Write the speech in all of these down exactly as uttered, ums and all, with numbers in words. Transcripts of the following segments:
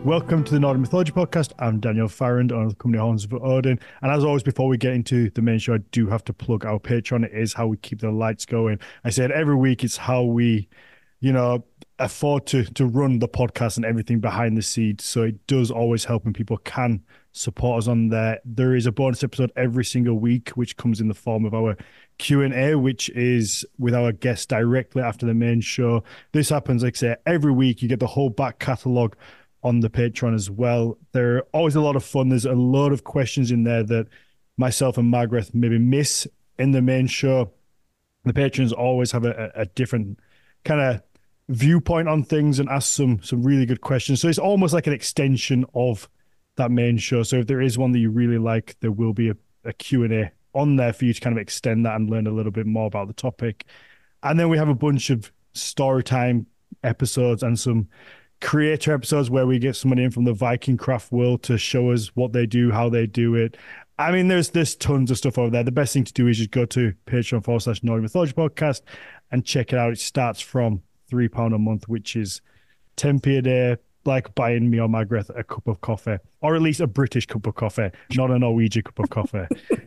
Welcome to the Northern Mythology Podcast. I'm Daniel Farrand on the company Horns of Odin. And as always, before we get into the main show, I do have to plug our Patreon. It is how we keep the lights going. I said every week, it's how we, you know, afford to to run the podcast and everything behind the scenes. So it does always help when people can support us on there. There is a bonus episode every single week, which comes in the form of our Q and A, which is with our guests directly after the main show. This happens, like I say, every week. You get the whole back catalogue on the Patreon as well. They're always a lot of fun. There's a lot of questions in there that myself and Margaret maybe miss in the main show. The patrons always have a, a different kind of viewpoint on things and ask some some really good questions. So it's almost like an extension of that main show. So if there is one that you really like, there will be a, a Q and A on there for you to kind of extend that and learn a little bit more about the topic. And then we have a bunch of story time episodes and some creator episodes where we get somebody in from the Viking craft world to show us what they do, how they do it. I mean, there's there's tons of stuff over there. The best thing to do is just go to Patreon forward slash Northern Mythology Podcast and check it out. It starts from three pounds a month, which is ten p a day, like buying me or Margaret a cup of coffee, or at least a British cup of coffee, not a Norwegian cup of coffee.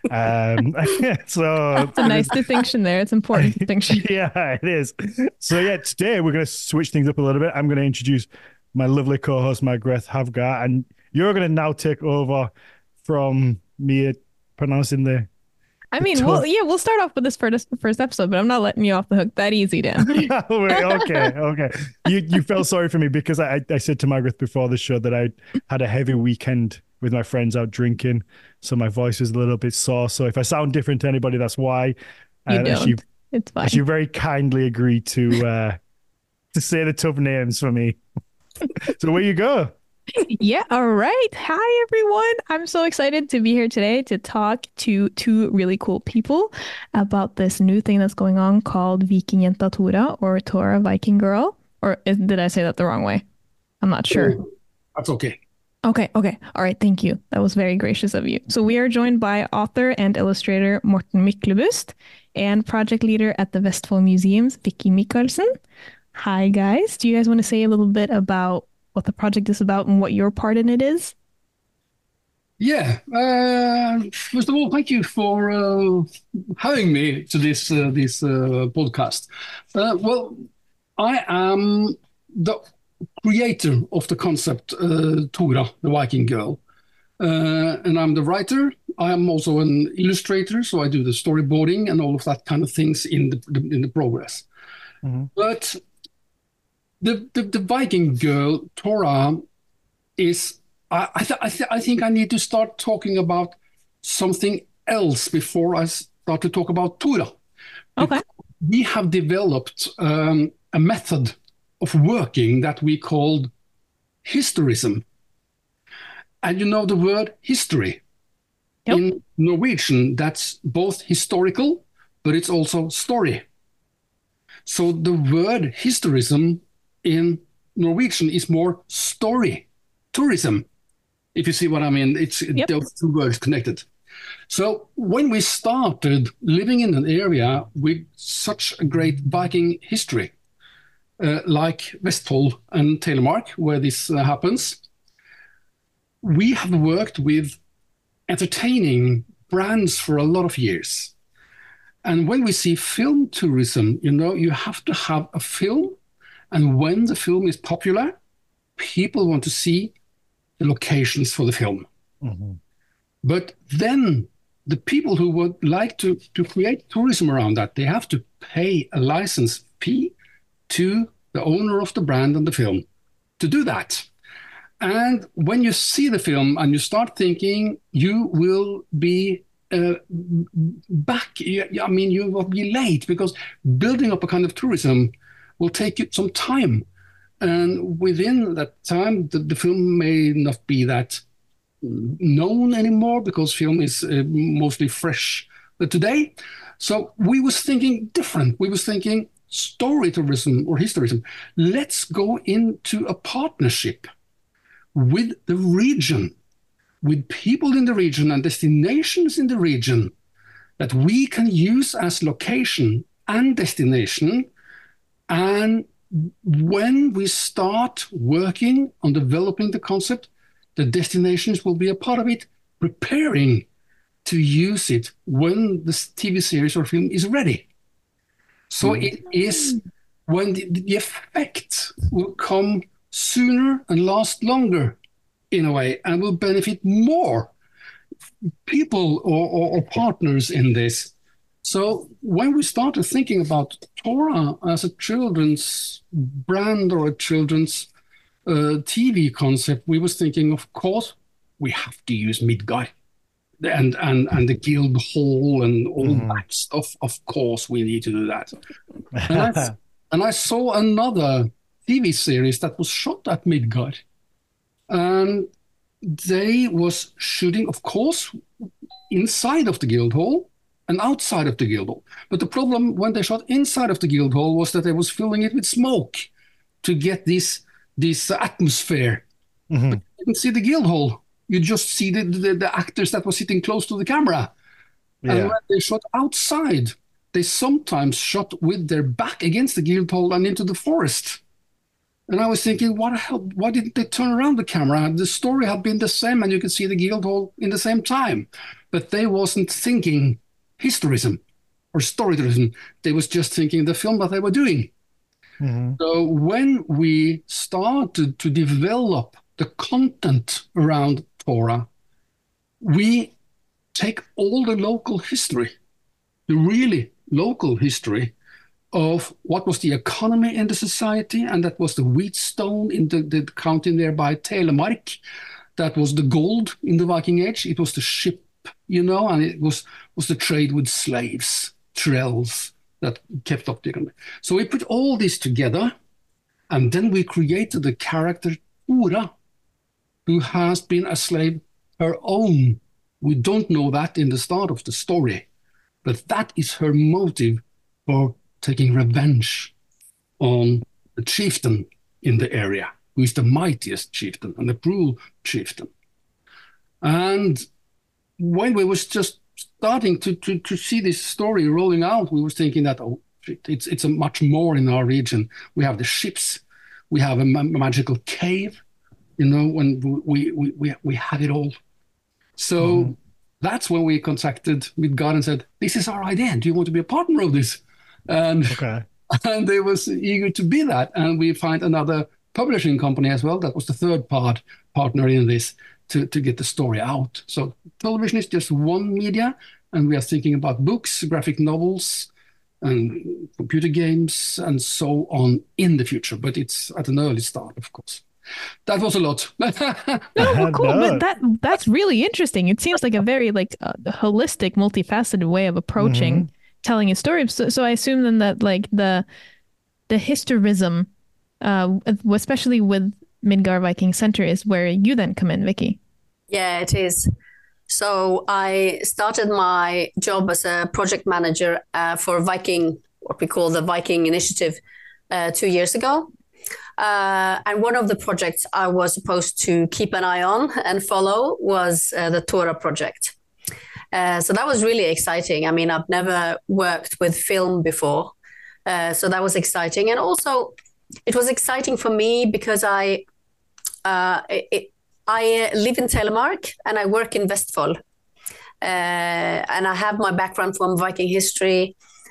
um, so That's a nice distinction there. It's an important distinction. Yeah, it is. So yeah, today we're going to switch things up a little bit. I'm going to introduce my lovely co-host, Margaret Havgar, and you're going to now take over from me pronouncing the I mean, well, yeah, we'll start off with this first first episode, but I'm not letting you off the hook that easy, Dan. okay, okay. You you felt sorry for me because I I said to Margaret before the show that I had a heavy weekend with my friends out drinking, so my voice was a little bit sore. So if I sound different to anybody, that's why. You don't. She, it's fine. She very kindly agreed to uh, to say the tough names for me. So where you go? Yeah, all right. Hi, everyone. I'm so excited to be here today to talk to two really cool people about this new thing that's going on called Vikingjenta Tora, or Tora Viking Girl. Or is, did I say that the wrong way? I'm not sure. That's okay. Okay, okay. All right, thank you. That was very gracious of you. So we are joined by author and illustrator Morten Myklebust and project leader at the Vestfold Museums, Vicky Michaelsen. Hi, guys. Do you guys want to say a little bit about what the project is about and what your part in it is? Yeah. Uh, first of all, thank you for uh, having me to this uh, this uh, podcast. Uh, well, I am the creator of the concept uh, Tora, the Viking Girl, uh, and I'm the writer. I am also an illustrator, so I do the storyboarding and all of that kind of things in the, the in the progress. Mm-hmm. But The, the the Viking Girl, Tora, is, I I, th- I, th- I think I need to start talking about something else before I start to talk about Tora. Okay. We have developed um, a method of working that we called historism. And you know the word history. Yep. In Norwegian, that's both historical, but it's also story. So the word historism in Norwegian is more story, tourism, if you see what I mean. It's yep. Those two words connected. So when we started living in an area with such a great Viking history, uh, like Vestfold and Telemark, where this uh, happens, we have worked with entertaining brands for a lot of years. And when we see film tourism, you know, you have to have a film. And when the film is popular, people want to see the locations for the film. Mm-hmm. But then the people who would like to, to create tourism around that, they have to pay a license fee to the owner of the brand and the film to do that. And when you see the film and you start thinking, you will be uh, back. I mean, you will be late because building up a kind of tourism will take you some time. And within that time, the, the film may not be that known anymore because film is uh, mostly fresh today. So we was thinking different. We was thinking story tourism or historism. Let's go into a partnership with the region, with people in the region and destinations in the region that we can use as location and destination and when we start working on developing the concept, the destinations will be a part of it, preparing to use it when this T V series or film is ready. So mm. it is when the, the effect will come sooner and last longer in a way, and will benefit more people or, or, or partners in this. So when we started thinking about Tora as a children's brand or a children's uh, T V concept, we was thinking, of course, we have to use Midgard and and and the guild hall and all mm-hmm. that stuff. Of course, we need to do that. And I, and I saw another T V series that was shot at Midgard, and they was shooting, of course, inside of the guild hall and outside of the guild hall. But the problem when they shot inside of the guild hall was that they was filling it with smoke to get this this atmosphere. Mm-hmm. But you didn't see the guild hall. You just see the, the, the actors that were sitting close to the camera. Yeah. And when they shot outside, they sometimes shot with their back against the guild hall and into the forest. And I was thinking, what the hell, why didn't they turn around the camera? The story had been the same and you could see the guild hall in the same time. But they wasn't thinking historism or storytelling. They was just thinking the film that they were doing. Mm-hmm. So when we started to develop the content around Tora, we take all the local history, the really local history of what was the economy in the society, and that was the Wheatstone in the, the county nearby Telemark. That was the gold in the Viking Age. It was the ship, you know, and it was, was the trade with slaves, trells that kept up the economy. So we put all this together, and then we created the character Tora, who has been a slave her own. We don't know that in the start of the story, but that is her motive for taking revenge on the chieftain in the area, who is the mightiest chieftain and the cruel chieftain. And when we was just starting to, to, to see this story rolling out, we were thinking that, oh, it's, it's a much more in our region. We have the ships, we have a ma- magical cave, you know, when we, we, we, we have it all. So mm-hmm. that's when we contacted Midgard and said, this is our idea. Do you want to be a partner of this? And, okay. and they was eager to be that. And we find another publishing company as well. That was the third part partner in this to, to get the story out. So television is just one media, and we are thinking about books, graphic novels, and computer games, and so on in the future. But it's at an early start, of course. That was a lot. No, well, cool. No. But that that's really interesting. It seems like a very like uh, holistic, multifaceted way of approaching mm-hmm. telling a story. So, so I assume then that like the the historism, uh, especially with Midgard Viking Center, is where you then come in, Vicky. Yeah, it is. So I started my job as a project manager uh, for Viking, what we call the Viking Initiative, uh, two years ago. Uh, and one of the projects I was supposed to keep an eye on and follow was uh, the Tora project. Uh, so that was really exciting. I mean, I've never worked with film before. Uh, so that was exciting. And also it was exciting for me because I, uh, it, I live in Telemark and I work in Vestfold. Uh, and I have my background from Viking history.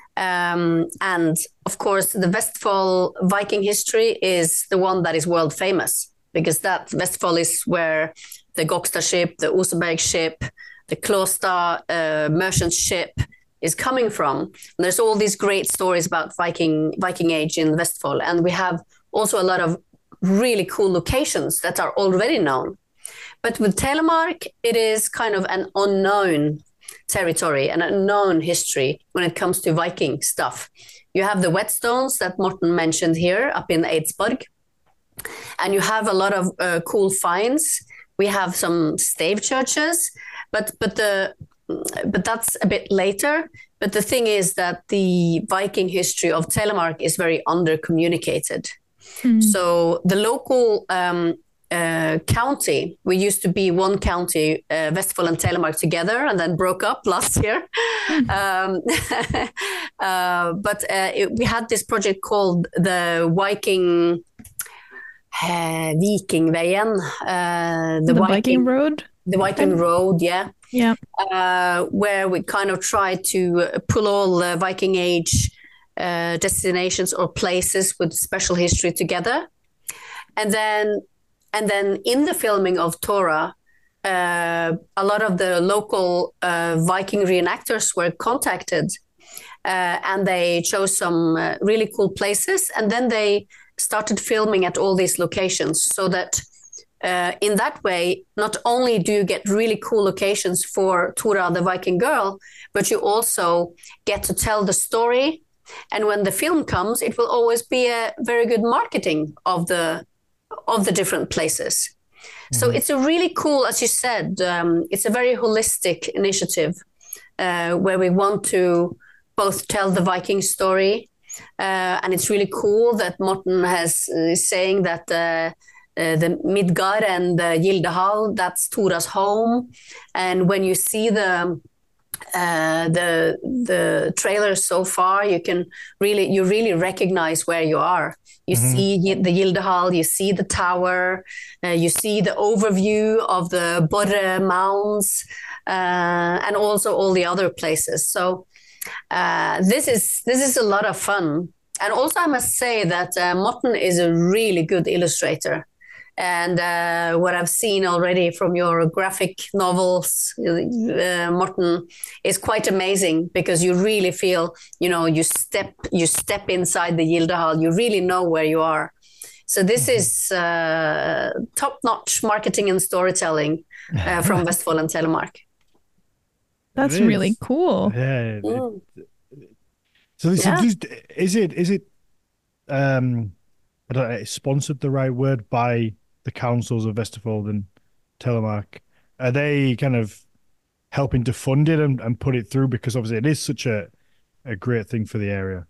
Um, and of course, the Vestfold Viking history is the one that is world famous, because that Vestfold is where the Gokstad ship, the Oseberg ship, the Klostad uh, merchant ship is coming from. And there's all these great stories about Viking Viking Age in Vestfold. And we have also a lot of really cool locations that are already known. But with Telemark, it is kind of an unknown territory, an unknown history when it comes to Viking stuff. You have the whetstones that Morten mentioned here up in Eidsborg, and you have a lot of uh, cool finds. We have some stave churches, but but the but that's a bit later. But the thing is that the Viking history of Telemark is very under communicated. Mm. So the local um, uh, county. We used to be one county, uh, Vestfold and Telemark together, and then broke up last year. um, uh, but uh, it, we had this project called the Viking uh, Vikingveien, uh, the, the Viking, Viking Road. The Viking okay. Road, yeah, yeah, uh, where we kind of tried to pull all the Viking Age uh, destinations or places with special history together, and then. And then in the filming of Tora, uh, a lot of the local uh, Viking reenactors were contacted uh, and they chose some uh, really cool places. And then they started filming at all these locations so that uh, in that way, not only do you get really cool locations for Tora, the Viking girl, but you also get to tell the story. And when the film comes, it will always be a very good marketing of the of the different places. Mm-hmm. So it's a really cool, as you said, um, it's a very holistic initiative uh, where we want to both tell the Viking story, uh, and it's really cool that Morten has uh, is saying that uh, uh, the Midgard and the Gildehall, that's Tora's home. And when you see the uh, the the trailers so far, you can really you really recognize where you are. You mm-hmm. see the Gildehall, you see the tower, uh, you see the overview of the Borre Mounds, uh, and also all the other places. So uh, this is this is a lot of fun. And also I must say that uh, Morten is a really good illustrator. And uh, what I've seen already from your graphic novels, uh, Morten, is quite amazing because you really feel, you know, you step you step inside the Gildehall, you really know where you are. So this is uh, top-notch marketing and storytelling uh, from Vestfold and Telemark. That's really cool. Yeah. Mm. So, this, yeah. Is, is it is it um, I don't know, sponsored the right word by the councils of Vestfold and Telemark? Are they kind of helping to fund it and, and put it through? Because obviously it is such a, a great thing for the area.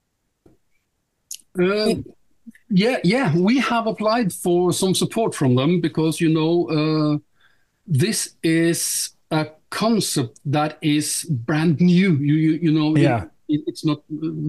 Uh, yeah, yeah, we have applied for some support from them because, you know, uh, this is a concept that is brand new. You, you, you know, yeah. It, it's not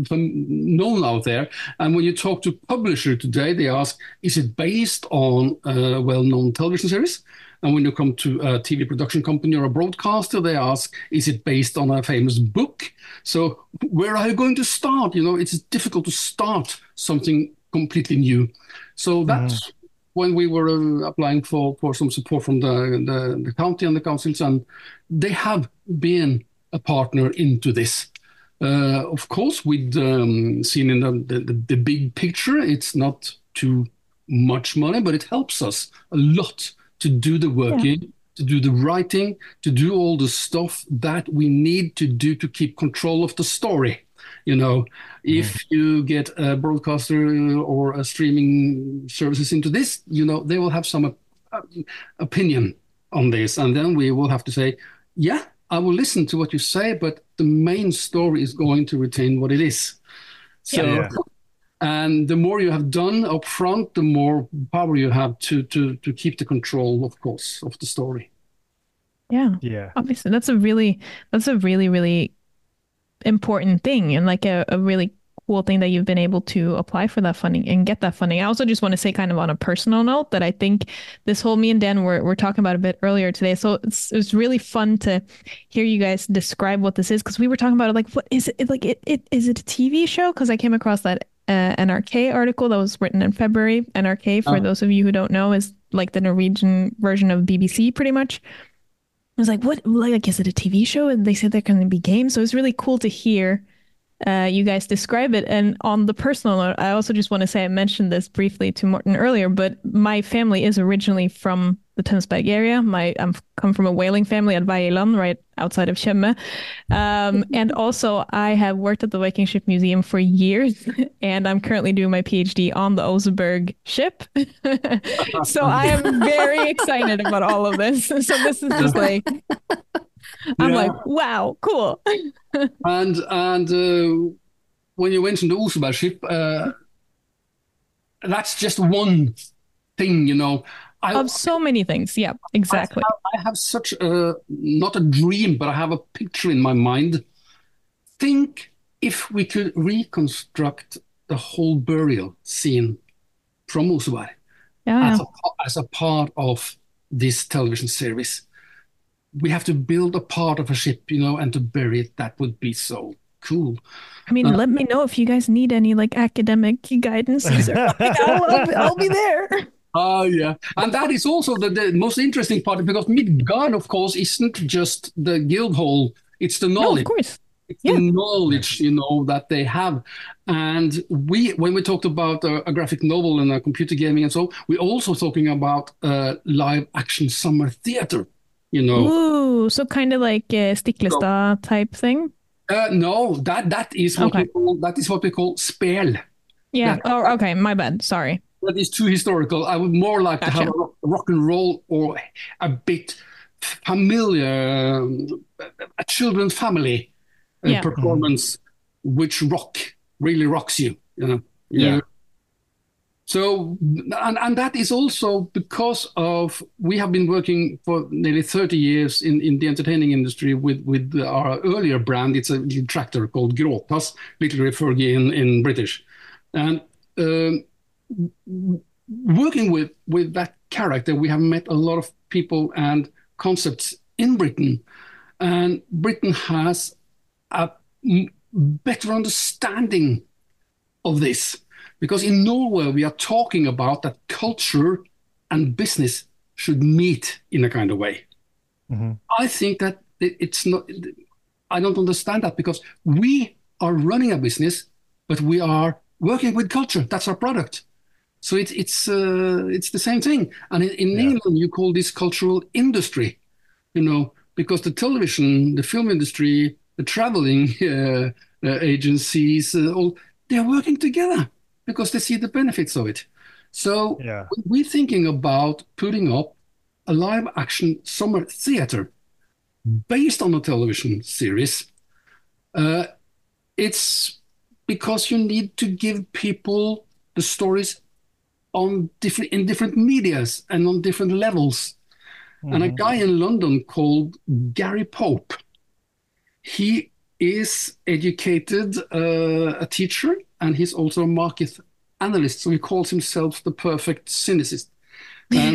known out there. And when you talk to publisher today, they ask, is it based on a well-known television series? And when you come to a T V production company or a broadcaster, they ask, is it based on a famous book? So where are you going to start? You know, it's difficult to start something completely new. So that's mm. when we were uh, applying for, for some support from the, the, the county and the councils, and they have been a partner into this. Uh, of course, with um, seen in the, the, the big picture, it's not too much money, but it helps us a lot to do the working, yeah. to do the writing, to do all the stuff that we need to do to keep control of the story. You know, yeah. if you get a broadcaster or a streaming services into this, you know, they will have some uh, opinion on this, and then we will have to say, yeah, I will listen to what you say, but the main story is going to retain what it is. So, yeah. And the more you have done up front, the more power you have to to to keep the control, of course, of the story. Yeah, yeah. Obviously, that's a really that's a really really important thing, and like a, a really cool thing that you've been able to apply for that funding and get that funding. I also just want to say, kind of on a personal note, that I think this whole me and Dan were were talking about a bit earlier today. So it's it was really fun to hear you guys describe what this is, because we were talking about it, like, what is it? Like, it, it is it a T V show? Because I came across that uh, N R K article that was written in February. N R K, for oh. those of you who don't know, is like the Norwegian version of B B C, pretty much. I was like, what? Like, is it a T V show? And they said they're going to be games. So it's really cool to hear Uh, you guys describe it. And on the personal note, I also just want to say, I mentioned this briefly to Morten earlier, but my family is originally from the Tønsberg area. My I'm come from a whaling family at Veiland, right outside of Tjøme. Um, and also I have worked at the Viking Ship Museum for years, and I'm currently doing my PhD on the Oseberg ship. So I am very excited about all of this. So this is just like, I'm yeah. like, wow, cool. and and uh, when you mentioned the Oseberg ship, uh, that's just one thing, you know. I, of so many things. Yeah, exactly. I have, I have such a, not a dream, but I have a picture in my mind. Think if we could reconstruct the whole burial scene from Oseberg Yeah, as, a, as a part of this television series. We have to build a part of a ship, you know, and to bury it. That would be so cool. I mean, uh, let me know if you guys need any like academic guidances. Or I'll, I'll, I'll be there. Oh, uh, yeah. And that is also the, the most interesting part, because Midgard, of course, isn't just the guild hall. It's the knowledge. No, of course. It's yeah. the knowledge, you know, that they have. And we, when we talked about a, a graphic novel and a computer gaming and so, we're also talking about uh, live action summer theater, you know. Ooh, so kind of like a Stiklestad so, type thing? Uh, no, that that is what okay. we call that is what we call spel. Yeah. That, oh, okay. My bad. Sorry. That is too historical. I would more like gotcha. to have a rock, rock and roll or a bit familiar, a children's family uh, yeah. performance, mm-hmm. which rock really rocks you. You know. Yeah. yeah. So, and, and that is also because of, we have been working for nearly thirty years in, in the entertaining industry with, with our earlier brand. It's a little tractor called Gråtas, literally Fergie in, in British. And um, working with, with that character, we have met a lot of people and concepts in Britain. And Britain has a better understanding of this. Because in Norway, we are talking about that culture and business should meet in a kind of way. Mm-hmm. I think that it's not, I don't understand that, because we are running a business, but we are working with culture. That's our product. So it, it's uh, it's the same thing. And in, in yeah. England, you call this cultural industry, you know, because the television, the film industry, the traveling uh, uh, agencies, uh, all, they're working together, because they see the benefits of it. So yeah. we're thinking about putting up a live action summer theater based on a television series. Uh, it's because you need to give people the stories on different in different medias and on different levels. Mm-hmm. And a guy in London called Gary Pope, he is educated, uh, a teacher, and he's also a market analyst. So he calls himself the perfect cynicist. And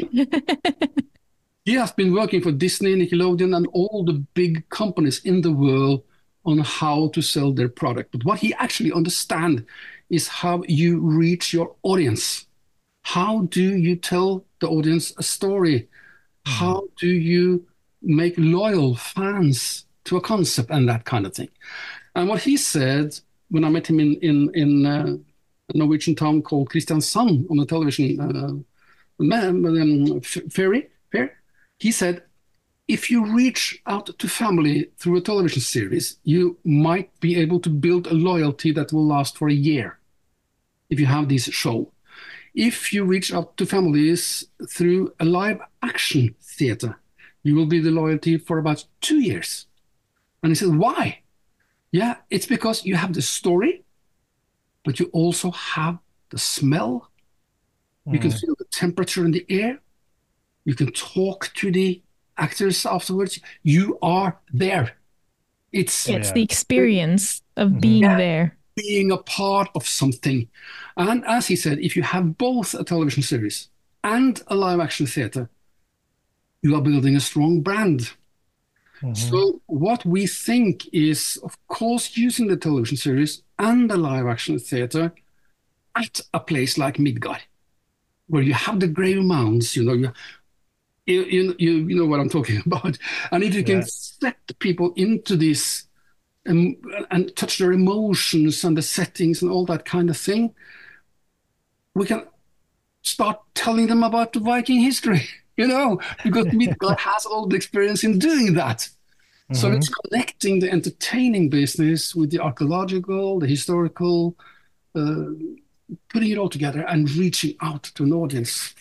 he has been working for Disney, Nickelodeon, and all the big companies in the world on how to sell their product. But what he actually understands is how you reach your audience. How do you tell the audience a story? Mm-hmm. How do you make loyal fans to a concept and that kind of thing? And what he said when I met him in in, in uh, a Norwegian town called Kristiansand on the television uh, um, ferry, fair, he said, if you reach out to family through a television series, you might be able to build a loyalty that will last for a year if you have this show. If you reach out to families through a live action theater, you will build the loyalty for about two years. And he said, why? Yeah, it's because you have the story, but you also have the smell. Mm. You can feel the temperature in the air. You can talk to the actors afterwards. You are there. It's, it's yeah. the experience of being yeah, there. Being a part of something. And as he said, if you have both a television series and a live action theater, you are building a strong brand. Mm-hmm. So what we think is, of course, using the television series and the live action theater at a place like Midgard, where you have the grave mounds, you know, you, you, you, you know what I'm talking about. And if you can yeah. set people into this and, and touch their emotions and the settings and all that kind of thing, we can start telling them about the Viking history. You know, because Midgard has all the experience in doing that. Mm-hmm. So it's connecting the entertaining business with the archaeological, the historical, uh, putting it all together and reaching out to an audience.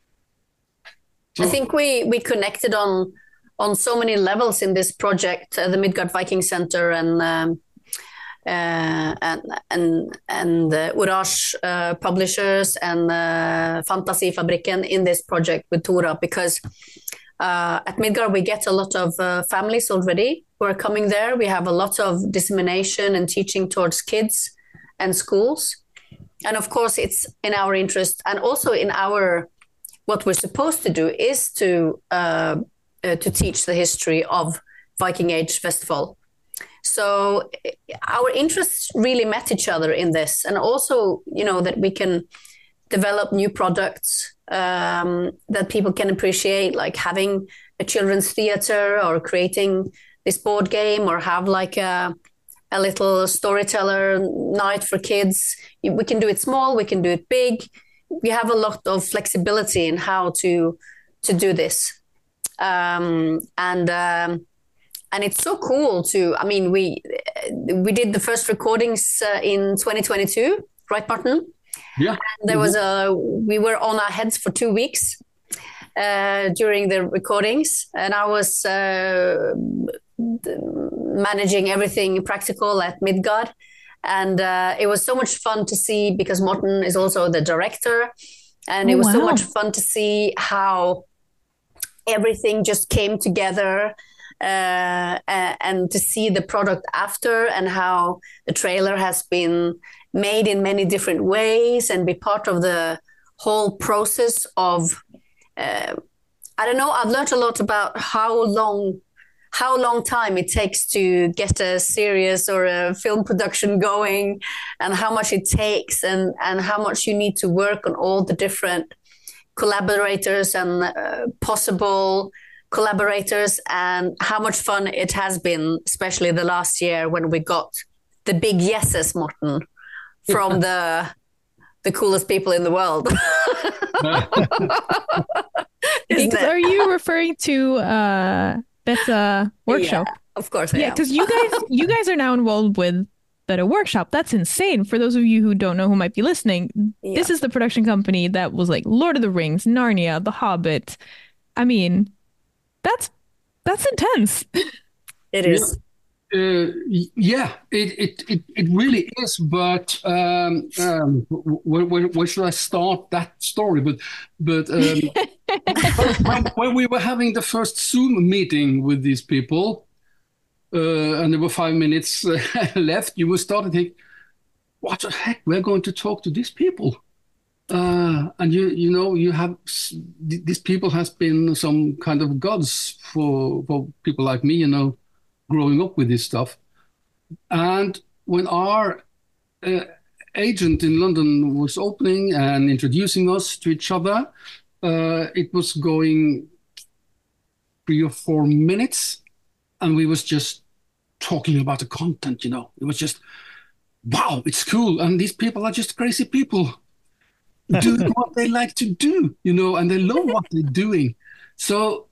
So, I think we, we connected on on so many levels in this project, uh, the Midgard Viking Center, and um, uh, and and and uh, Orange uh, publishers and uh, Fantasifabrikken in this project with Tora, because uh, at Midgard we get a lot of uh, families already who are coming there. We have a lot of dissemination and teaching towards kids and schools, and of course it's in our interest, and also in our what we're supposed to do is to uh, uh, to teach the history of Viking Age Vestfold. So our interests really met each other in this, and also, you know, that we can develop new products um, that people can appreciate, like having a children's theater or creating this board game, or have like a, a little storyteller night for kids. We can do it small, we can do it big. We have a lot of flexibility in how to to do this, um, and um, and it's so cool to. I mean, we we did the first recordings uh, in twenty twenty-two, right, Martin? Yeah. And there was a. We were on our heads for two weeks uh, during the recordings, and I was uh, managing everything practical at Midgard. And uh, it was so much fun to see, because Morten is also the director. And oh, it was wow. so much fun to see how everything just came together uh, and to see the product after, and how the trailer has been made in many different ways, and be part of the whole process of, uh, I don't know, I've learned a lot about how long how long time it takes to get a series or a film production going, and how much it takes, and, and how much you need to work on all the different collaborators and uh, possible collaborators, and how much fun it has been, especially the last year when we got the big yeses, Morten, from the the coolest people in the world. Are you referring to uh Beta Workshop? Yeah, of course. I yeah, because you guys, you guys are now involved with Beta Workshop. That's insane. For those of you who don't know, who might be listening, yeah. This is the production company that was like Lord of the Rings, Narnia, The Hobbit. I mean, that's that's intense. It is. Yeah, uh, yeah it, it it it really is. But um, um, where, where, where should I start that story? But but. Um, when, when we were having the first Zoom meeting with these people, uh, and there were five minutes uh, left, you were starting to think, what the heck, we're going to talk to these people. Uh, and you you know, you have, these people has been some kind of gods for, for people like me, you know, growing up with this stuff. And when our uh, agent in London was opening and introducing us to each other, Uh, it was going three or four minutes, and we was just talking about the content, you know. It was just, wow, it's cool. And these people are just crazy people doing what they like to do, you know, and they love what they're doing. So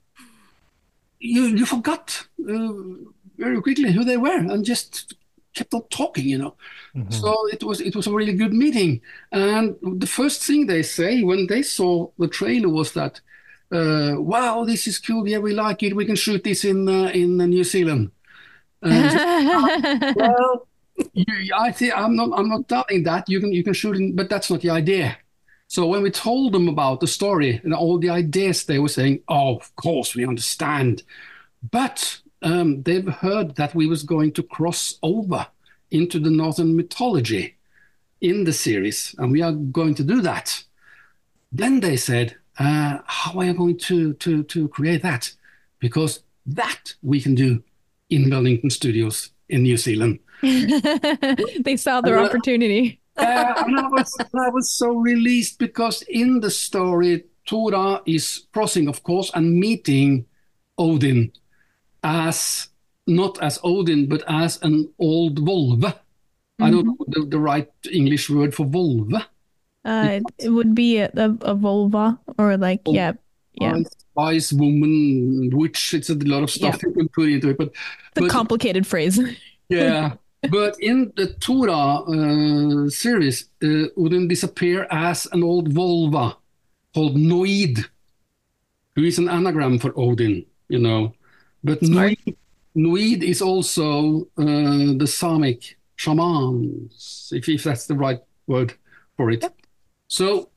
you you forgot uh, very quickly who they were, and just kept on talking, you know. Mm-hmm. So it was it was a really good meeting. And the first thing they say when they saw the trailer was that, uh, wow, this is cool. Yeah, we like it. We can shoot this in uh, in uh, New Zealand. And well, you, I think I'm not I'm not doubting that. You can you can shoot in, but that's not the idea. So when we told them about the story and all the ideas, they were saying, oh, of course we understand, but Um, they've heard that we was going to cross over into the Northern mythology in the series, and we are going to do that. Then they said, uh, how are you going to, to, to create that? Because that we can do in Wellington Studios in New Zealand. They saw their and, uh, opportunity. uh, and I, was, I was so released, because in the story, Tora is crossing, of course, and meeting Odin as, not as Odin, but as an old wolf. Mm-hmm. I don't know the, the right English word for wolf. Uh, it would be a, a, a vulva, or like, oh, yeah. Yeah. Wise woman, witch, it's a lot of stuff yeah. you can put into it. But It's but, a complicated phrase. Yeah. But in the Tora uh, series, uh, Odin disappear as an old vulva called Noid, who is an anagram for Odin, you know. But Noid, Noid is also uh, the Samic shamans, if, if that's the right word for it. Yep. So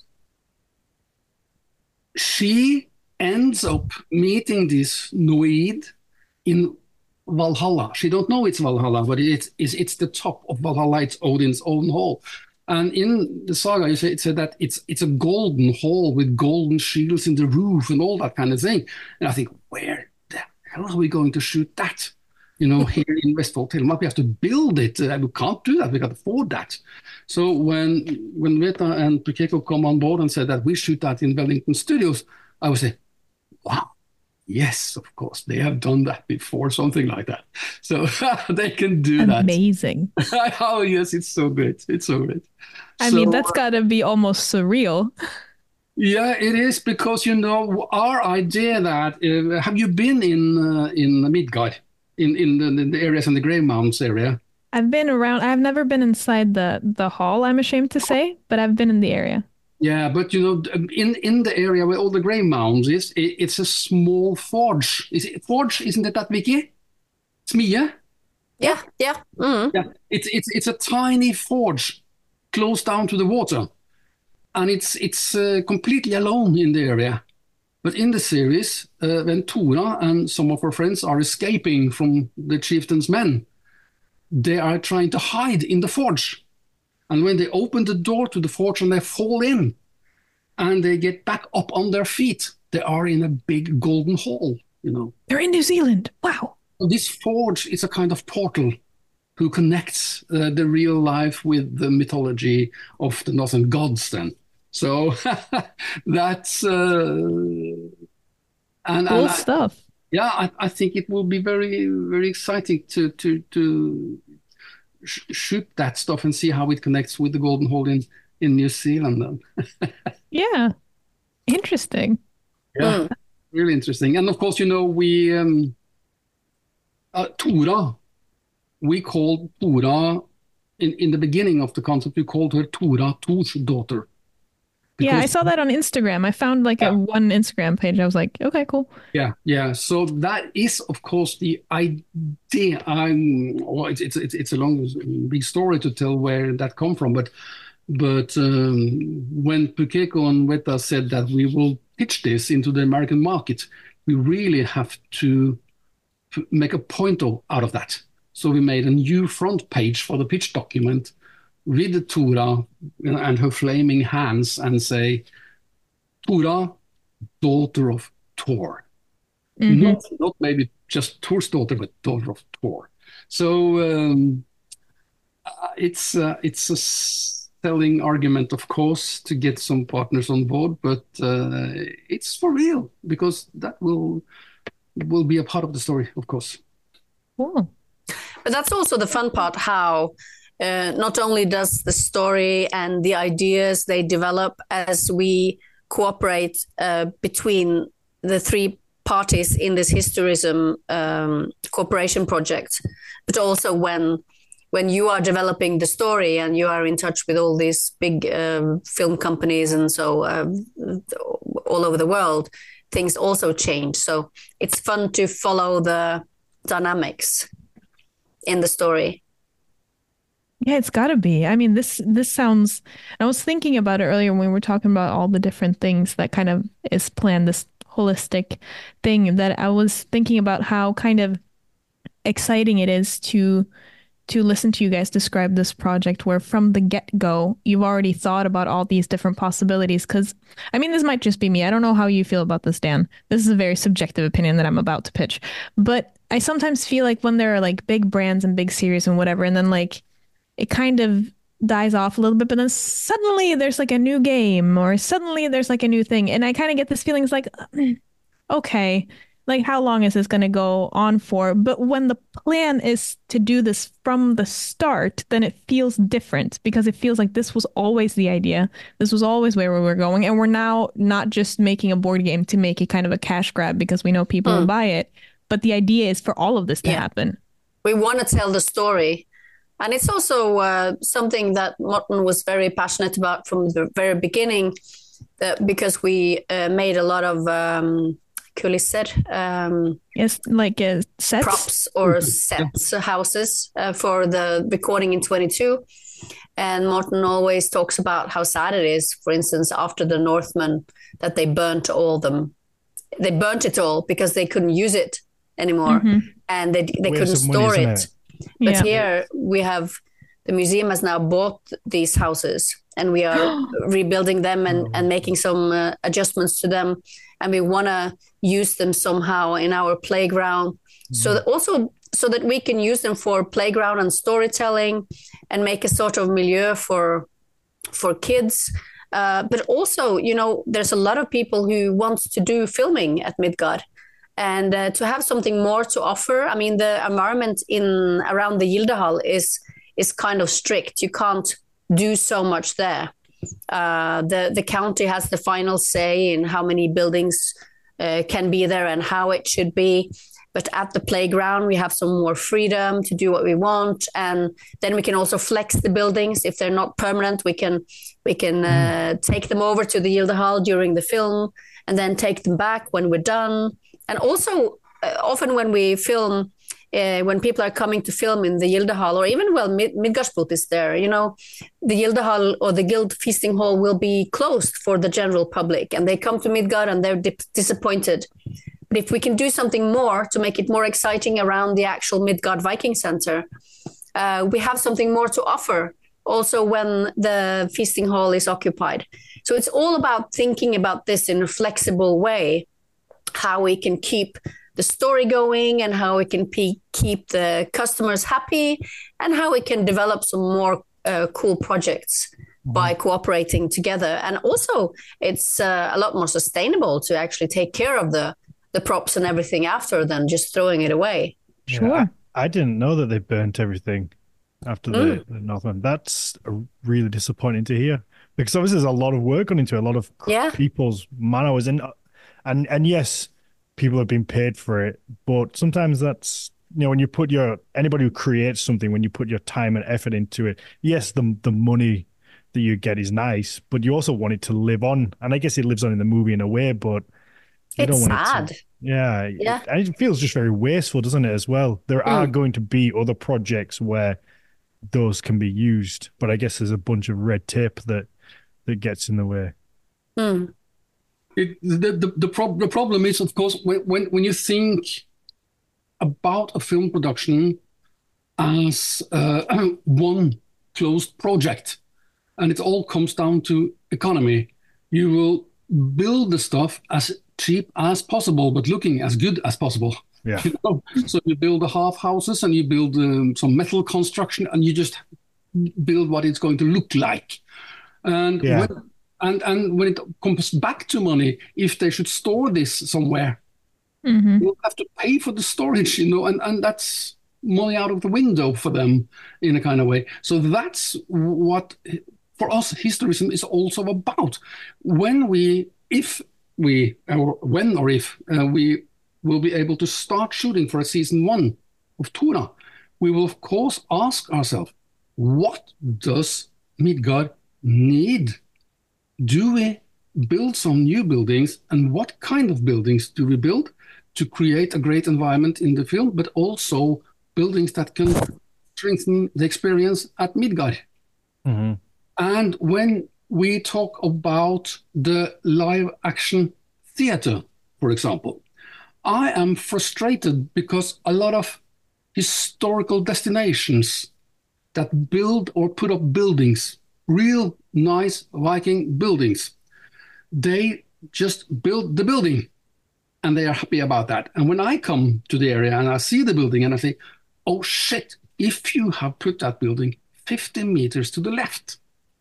she ends up meeting this Noid in Valhalla. She don't know it's Valhalla, but it's, it's, it's the top of Valhalla. It's Odin's own hall. And in the saga, you say, it said that it's it's a golden hall with golden shields in the roof and all that kind of thing. And I think, where the hell are we going to shoot that? You know, here in Vestfold Telemark, we have to build it. Uh, we can't do that. We can't afford that. So when when Veta and Pukeko come on board and said that we shoot that in Wellington Studios, I would say, wow, yes, of course, they have done that before, something like that. So they can do that. Amazing. Oh, yes, it's so great. It's so great. I so, mean, that's got to be almost surreal. Yeah, it is, because, you know, our idea that, uh, have you been in uh, in Midgard, in, in, the, in the areas in the Grey Mountains area? I've been around. I've never been inside the, the hall, I'm ashamed to say, but I've been in the area. Yeah, but, you know, in, in the area where all the Grey Mountains is, it, it's a small forge. Is it forge? Isn't it that, Vicky? Smie? Yeah, yeah. Mm. Yeah, it's it's it's a tiny forge close down to the water, and it's it's uh, completely alone in the area. But in the series, uh, when Tora and some of her friends are escaping from the chieftain's men, they are trying to hide in the forge. And when they open the door to the forge and they fall in, and they get back up on their feet, they are in a big golden hall. You know, they're in New Zealand. Wow. This forge is a kind of portal who connects uh, the real life with the mythology of the northern gods then. So that's... Uh, and, cool and stuff. I, yeah, I, I think it will be very, very exciting to to to sh- shoot that stuff and see how it connects with the Golden Hole in, in New Zealand then. Yeah. Interesting. Yeah, mm. Really interesting. And of course, you know, we... Um, Uh, Tora, we called Tora, in, in the beginning of the concept, we called her Tora, Thor's daughter. Because, yeah, I saw that on Instagram. I found like yeah. a one Instagram page. I was like, okay, cool. Yeah, yeah. So that is, of course, the idea. I'm, well, it's, it's, it's, it's a long, big story to tell where that come from. But but um, when Pukeko and Weta said that we will pitch this into the American market, we really have to make a point of, out of that. So we made a new front page for the pitch document with Tora and her flaming hands and say, Tora, daughter of Thor. Mm-hmm. Not, not maybe just Thor's daughter, but daughter of Thor. So um, it's, uh, it's a selling argument, of course, to get some partners on board, but uh, it's for real, because that will... will be a part of the story, of course. Cool. But that's also the fun part, how uh, not only does the story and the ideas they develop as we cooperate uh, between the three parties in this Historism um, cooperation project, but also when when you are developing the story and you are in touch with all these big um, film companies and so uh, all over the world, things also change. So it's fun to follow the dynamics in the story. Yeah, it's got to be. I mean, this this sounds... I was thinking about it earlier when we were talking about all the different things that kind of is planned, this holistic thing, that I was thinking about how kind of exciting it is to to listen to you guys describe this project where from the get-go, you've already thought about all these different possibilities. Because, I mean, this might just be me. I don't know how you feel about this, Dan. This is a very subjective opinion that I'm about to pitch. But I sometimes feel like when there are like big brands and big series and whatever, and then like it kind of dies off a little bit, but then suddenly there's like a new game or suddenly there's like a new thing. And I kind of get this feeling, it's like, okay, like how long is this going to go on for? But when the plan is to do this from the start, then it feels different, because it feels like this was always the idea. This was always where we were going. And we're now not just making a board game to make it kind of a cash grab because we know people mm. will buy it. But the idea is for all of this to yeah. happen. We want to tell the story. And it's also uh, something that Morten was very passionate about from the very beginning, that because we uh, made a lot of um, kulisser. Um, yes, like uh, sets. Props or sets, uh, houses uh, for the recording in twenty-two. And Morten always talks about how sad it is, for instance, after the Northmen, that they burnt all them. They burnt it all because they couldn't use it anymore. Mm-hmm. And they they Waste couldn't store money, it. it. But yeah. Here we have, the museum has now bought these houses, and we are rebuilding them and, and making some uh, adjustments to them. And we want to use them somehow in our playground. Mm-hmm. So that also so that we can use them for playground and storytelling and make a sort of milieu for for kids. Uh, but also, you know, there's a lot of people who want to do filming at Midgard. And uh, to have something more to offer. I mean, the environment in around the Gildehall is is kind of strict. You can't do so much there. Uh, the the county has the final say in how many buildings uh, can be there and how it should be. But at the playground, we have some more freedom to do what we want, and then we can also flex the buildings if they're not permanent. We can we can uh, take them over to the Gildehall during the film, and then take them back when we're done. And also, uh, often when we film, uh, when people are coming to film in the Gildehall, or even, well, Mid- Midgardsblot is there, you know, the Gildehall or the Guild Feasting Hall will be closed for the general public, and they come to Midgard and they're dip- disappointed. But if we can do something more to make it more exciting around the actual Midgard Viking Center, uh, we have something more to offer also when the feasting hall is occupied. So it's all about thinking about this in a flexible way, how we can keep the story going and how we can pe- keep the customers happy, and how we can develop some more uh, cool projects mm-hmm. by cooperating together. And also it's uh, a lot more sustainable to actually take care of the the props and everything after than just throwing it away. Sure. Yeah, I, I didn't know that they burnt everything after the, mm. the Northman. That's really disappointing to hear, because obviously there's a lot of work gone into it, a lot of yeah. people's man hours. And, and, and yes, people have been paid for it, but sometimes that's, you know, when you put your, anybody who creates something, when you put your time and effort into it, yes, the the money that you get is nice, but you also want it to live on. And I guess it lives on in the movie in a way, but you it's don't want sad. It to, yeah. yeah. And it feels just very wasteful, doesn't it, as well? There mm. are going to be other projects where those can be used, but I guess there's a bunch of red tape that that gets in the way. Mm. It, the the the, prob- the problem is, of course, when, when when you think about a film production as uh, one closed project, and it all comes down to economy, you will build the stuff as cheap as possible, but looking as good as possible. Yeah. You know? So you build the half houses and you build um, some metal construction, and you just build what it's going to look like. And yeah. when, and and when it comes back to money, if they should store this somewhere, mm-hmm. you'll have to pay for the storage, you know, and, and that's money out of the window for them in a kind of way. So that's what, for us, historism is also about. When we, if we, or when or if uh, we will be able to start shooting for a season one of Tora, we will of course ask ourselves, what does Midgard need? Do we build some new buildings, and what kind of buildings do we build to create a great environment in the film, but also buildings that can strengthen the experience at Midgard? Mm-hmm. And when we talk about the live action theater, for example, I am frustrated because a lot of historical destinations that build or put up buildings, real nice Viking buildings, they just build the building and they are happy about that. And when I come to the area and I see the building and I say, oh shit, if you have put that building fifty meters to the left,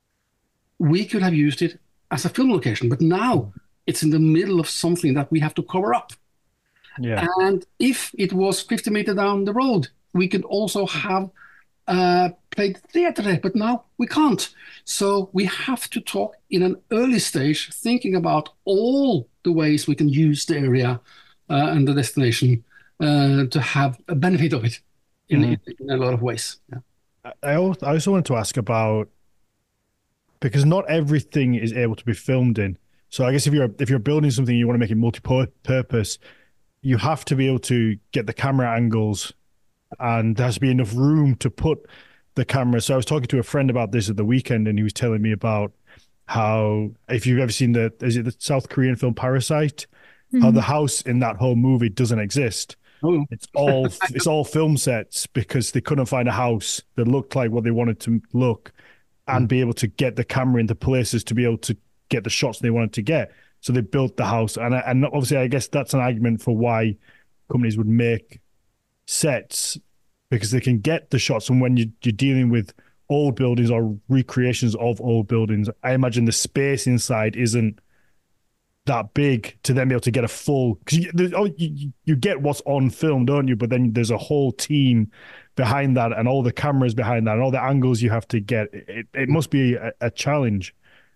we could have used it as a film location, but now it's in the middle of something that we have to cover up. Yeah. And if it was fifty meters down the road, we could also have uh, played theater there, but now we can't. So we have to talk in an early stage, thinking about all the ways we can use the area uh, and the destination uh, to have a benefit of it in, mm-hmm. in, in a lot of ways. Yeah. I also, I also wanted to ask about, because not everything is able to be filmed in. So I guess if you're if you're building something, you want to make it multi-purpose, you have to be able to get the camera angles, and there has to be enough room to put the camera. So I was talking to a friend about this at the weekend, and he was telling me about how, if you've ever seen the, is it the South Korean film Parasite? Mm-hmm. How the house in that whole movie doesn't exist. Oh. It's all it's all film sets because they couldn't find a house that looked like what they wanted to look, and mm. be able to get the camera into places to be able to get the shots they wanted to get. So they built the house, and and obviously I guess that's an argument for why companies would make sets, because they can get the shots. And when you, you're dealing with old buildings or recreations of old buildings, I imagine the space inside isn't that big to then be able to get a full, because you, oh, you, you get what's on film, don't you? But then there's a whole team behind that, and all the cameras behind that, and all the angles you have to get. It, it must be a, a challenge.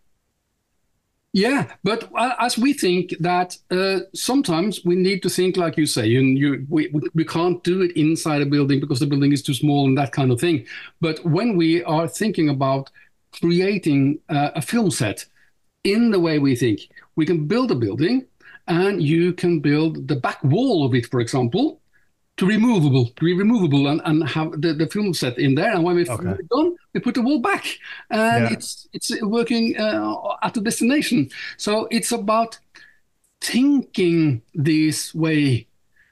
Yeah, but as we think that uh, sometimes we need to think like you say, and you we, we can't do it inside a building because the building is too small and that kind of thing. But when we are thinking about creating uh, a film set in the way we think, we can build a building and you can build the back wall of it, for example, to removable, to be removable and, and have the, the film set in there. And when we're okay. done, we put the wall back, and yeah. it's it's working uh, at the destination. So it's about thinking this way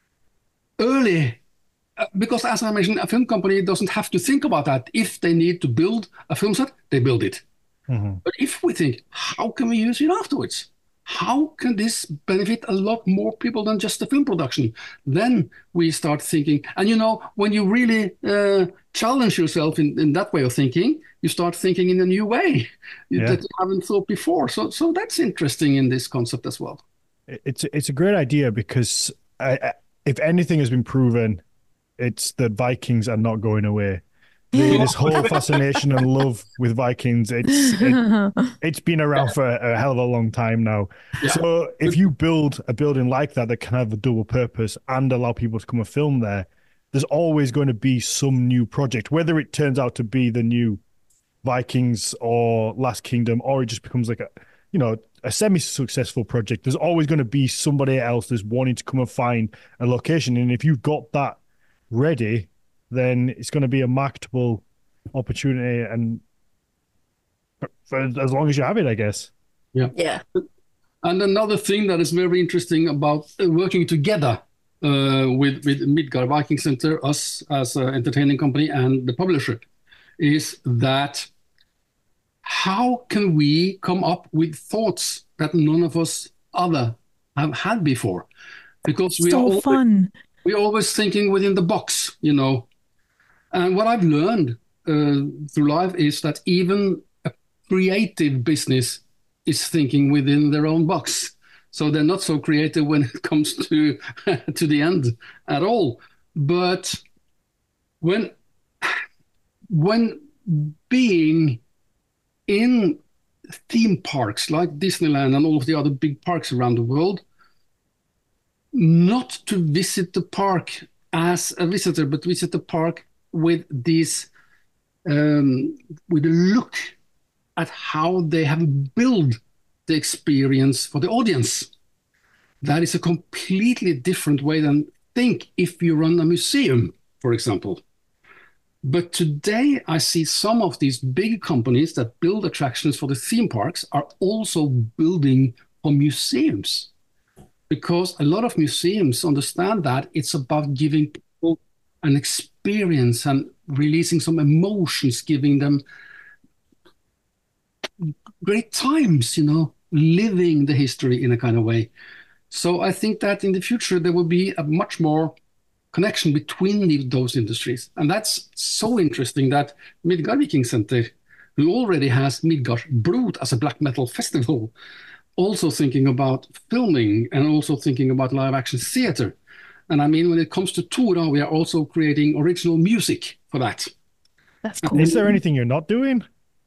early, uh, because as I mentioned, a film company doesn't have to think about that. If they need to build a film set, they build it. Mm-hmm. But if we think, how can we use it afterwards? How can this benefit a lot more people than just the film production? Then we start thinking. And, you know, when you really uh, challenge yourself in, in that way of thinking, you start thinking in a new way yeah. that you haven't thought before. So so that's interesting in this concept as well. It's, it's a great idea because I, if anything has been proven, it's that Vikings are not going away. The, this whole fascination and love with Vikings, it's it, it's been around for a hell of a long time now. Yeah. So if you build a building like that that can have a double purpose and allow people to come and film there, there's always going to be some new project, whether it turns out to be the new Vikings or Last Kingdom, or it just becomes like a, you know, a semi-successful project. There's always going to be somebody else that's wanting to come and find a location. And if you've got that ready, then it's going to be a marketable opportunity, and for, for as long as you have it, I guess. Yeah. Yeah. And another thing that is very interesting about working together uh, with, with Midgard Viking Center, us as an entertaining company and the publisher, is that how can we come up with thoughts that none of us other have had before? Because we so are always, fun. we're always thinking within the box, you know. And what I've learned uh, through life is that even a creative business is thinking within their own box. So they're not so creative when it comes to to the end at all. But when when being in theme parks like Disneyland and all of the other big parks around the world, not to visit the park as a visitor, but visit the park with this, um, with a look at how they have built the experience for the audience. That is a completely different way than think if you run a museum, for example. But today I see some of these big companies that build attractions for the theme parks are also building for museums, because a lot of museums understand that it's about giving people an experience and releasing some emotions, giving them great times, you know, living the history in a kind of way. So I think that in the future there will be a much more connection between the, those industries. And that's so interesting that Midgard Viking Center, who already has Midgard Brot as a black metal festival, also thinking about filming and also thinking about live action theater. And I mean, when it comes to Tora, we are also creating original music for that. That's cool. Is there anything you're not doing?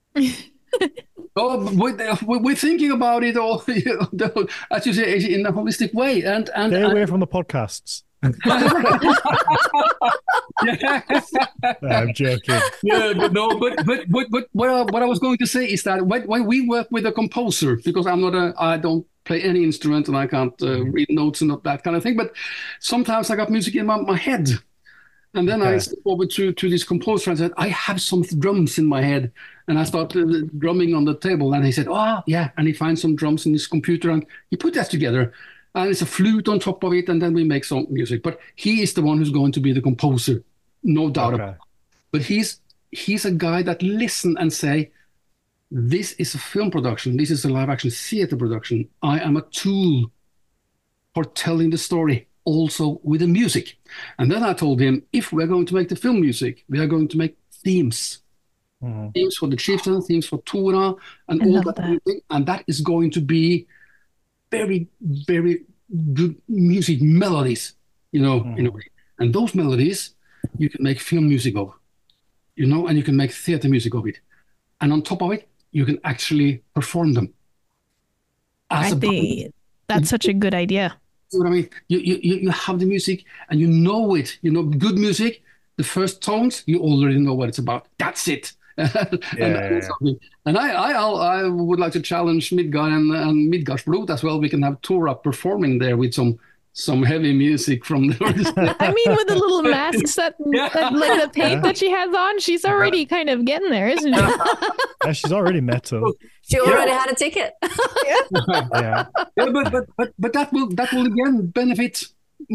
Oh, we're, we're thinking about it all, you know, as you say, in a holistic way. And, and Stay away and, from the podcasts. I'm joking. Yeah, but no, but but but but what I, what I was going to say is that when when we work with a composer, because I'm not a I don't play any instrument and I can't uh, read notes and that kind of thing, but sometimes I got music in my, my head, and then okay. I step over to to this composer and said, I have some drums in my head, and I started drumming on the table, and he said, oh yeah, and he finds some drums in his computer and he put that together. And it's a flute on top of it, and then we make some music. But he is the one who's going to be the composer, no doubt okay. about it. But he's he's a guy that listen and say, this is a film production, this is a live action theater production. I am a tool for telling the story, also with the music. And then I told him, if we're going to make the film music, we are going to make themes. Mm-hmm. Themes for the chieftain, themes for Tora, and I all that, that. And that is going to be very, very good music melodies, you know, mm. in a way. And those melodies, you can make film music of, you know, and you can make theater music of it. And on top of it, you can actually perform them. As I think that's such a good idea. You know what I mean? You, you, you have the music and you know it. You know, good music, the first tones, you already know what it's about. That's it. and, yeah, yeah. and I, I, I'll, I would like to challenge Midgard and, and Midgardsblot as well. We can have Tora performing there with some some heavy music from the. I mean, with the little masks that, yeah. that like the paint yeah. that she has on, she's already kind of getting there, isn't she? Yeah, she's already metal. She already yeah. had a ticket. yeah. yeah. yeah, but but but but that will that will again benefit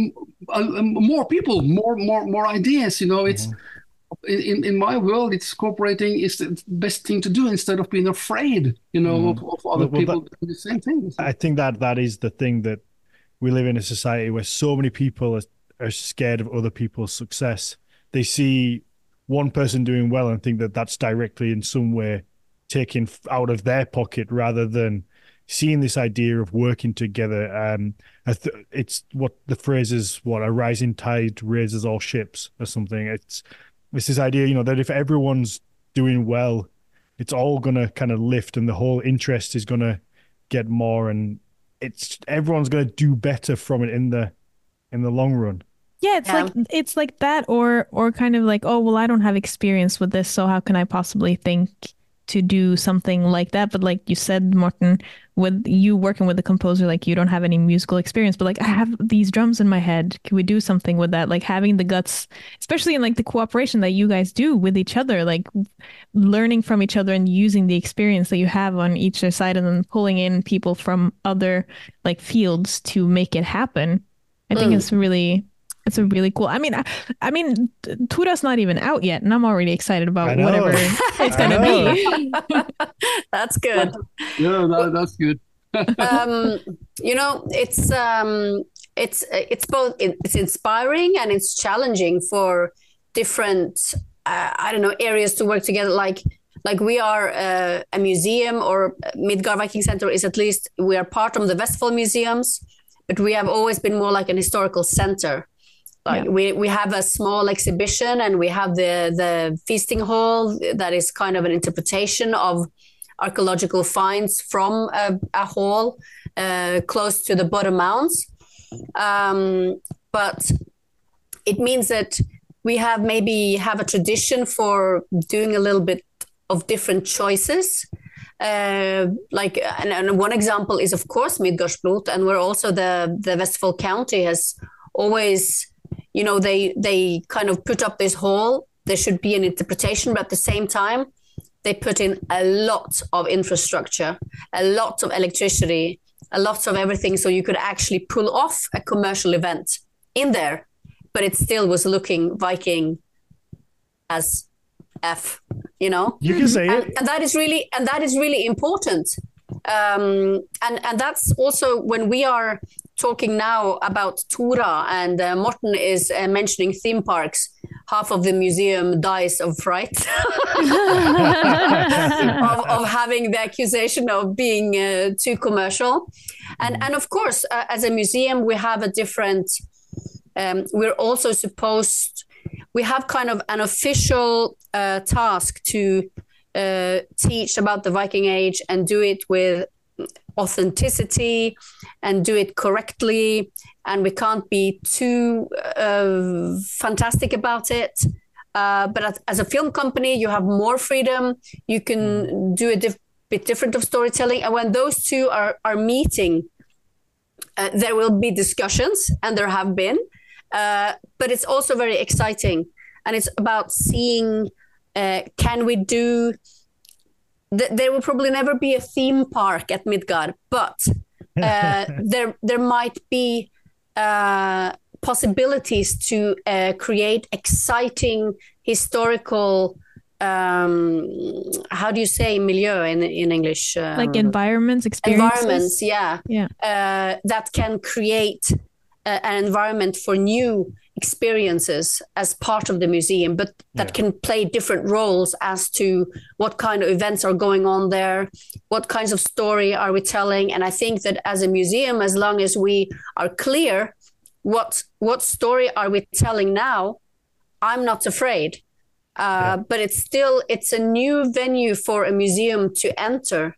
more people, more more more ideas. You know, it's. Mm-hmm. In, in my world, it's cooperating is the best thing to do instead of being afraid, you know, mm. of, of other well, people that, doing the same thing. I think that that is the thing, that we live in a society where so many people are, are scared of other people's success. They see one person doing well and think that that's directly in some way taken out of their pocket, rather than seeing this idea of working together. Um, th- it's what the phrase is, what a rising tide raises all ships or something. It's It's this idea, you know, that if everyone's doing well, it's all going to kind of lift and the whole interest is going to get more, and it's everyone's going to do better from it in the in the long run. Yeah, it's yeah. like it's like that, or or kind of like, oh, well, I don't have experience with this, so how can I possibly think to do something like that? But like you said, Morten, with you working with a composer, like you don't have any musical experience, but like I have these drums in my head. Can we do something with that? Like having the guts, especially in like the cooperation that you guys do with each other, like learning from each other and using the experience that you have on each side, and then pulling in people from other like fields to make it happen. I mm. think it's really It's a really cool. I mean, I, I mean, Tora's not even out yet, and I'm already excited about whatever it's going to be. That's good. Yeah, that, that's good. um, you know, it's um, it's it's both it's inspiring and it's challenging for different uh, I don't know areas to work together. Like like we are uh, a museum, or Midgard Viking Center is at least we are part of the Vestfold Museums, but we have always been more like an historical center. Like yeah. we, we have a small exhibition, and we have the, the feasting hall that is kind of an interpretation of archaeological finds from a, a hall uh, close to the Borre Mounds. Um, but it means that we have maybe have a tradition for doing a little bit of different choices. Uh, like, and, and one example is, of course, Midgardsblot, and where also the, the Vestfold County has always... You know, they they kind of put up this hall. There should be an interpretation, but at the same time, they put in a lot of infrastructure, a lot of electricity, a lot of everything, so you could actually pull off a commercial event in there, but it still was looking Viking as F. You know, you can say and, it, and that is really and that is really important. Um, and and that's also when we are talking now about Tora, and uh, Morten is uh, mentioning theme parks. Half of the museum dies of fright of, of having the accusation of being uh, too commercial. And and of course, uh, as a museum, we have a different. Um, we're also supposed. We have kind of an official uh, task to uh, teach about the Viking Age and do it with authenticity and do it correctly, and we can't be too uh, fantastic about it. Uh, but as, as a film company, you have more freedom. You can do a diff- bit different of storytelling, and when those two are are meeting, uh, there will be discussions, and there have been. Uh, but it's also very exciting, and it's about seeing uh, can we do. Th- there will probably never be a theme park at Midgard, but uh, there there might be uh, possibilities to uh, create exciting historical. Um, how do you say milieu in in English? Um, like environments, experiences. Environments, yeah, yeah. Uh, that can create uh, an environment for new experiences as part of the museum, but that yeah. can play different roles as to what kind of events are going on there, what kinds of story are we telling. And I think that as a museum, as long as we are clear what what story are we telling now, I'm not afraid. Uh, yeah. But it's still, it's a new venue for a museum to enter,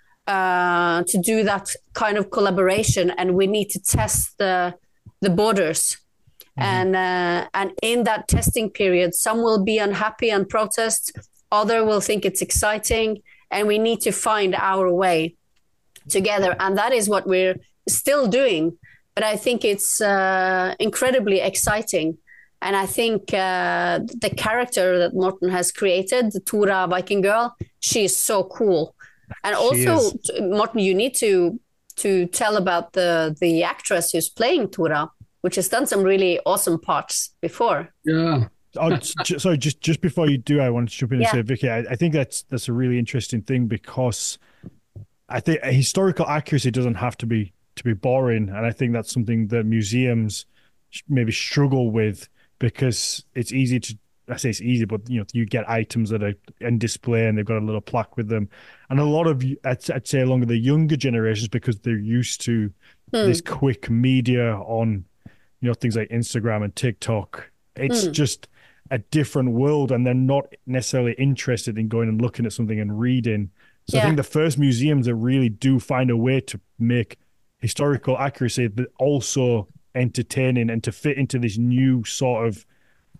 uh, to do that kind of collaboration. And we need to test the the borders. Mm-hmm. And uh, and in that testing period, some will be unhappy and protest, other will think it's exciting, and we need to find our way together. And that is what we're still doing. But I think it's uh, incredibly exciting. And I think uh, the character that Morten has created, the Tora Viking girl, she is so cool. And also, Morten, you need to to tell about the the actress who's playing Tora, which has done some really awesome parts before. Yeah. oh, sorry, just just before you do, I want to jump in and yeah. say, Vicky, I, I think that's that's a really interesting thing, because I think historical accuracy doesn't have to be to be boring, and I think that's something that museums maybe struggle with, because it's easy to, I say it's easy, but you know, you get items that are in display and they've got a little plaque with them. And a lot of, I'd, I'd say along with the younger generations, because they're used to mm. this quick media on, you know, things like Instagram and TikTok. It's mm. just a different world, and they're not necessarily interested in going and looking at something and reading. So yeah. I think the first museums that really do find a way to make historical accuracy, but also entertaining and to fit into this new sort of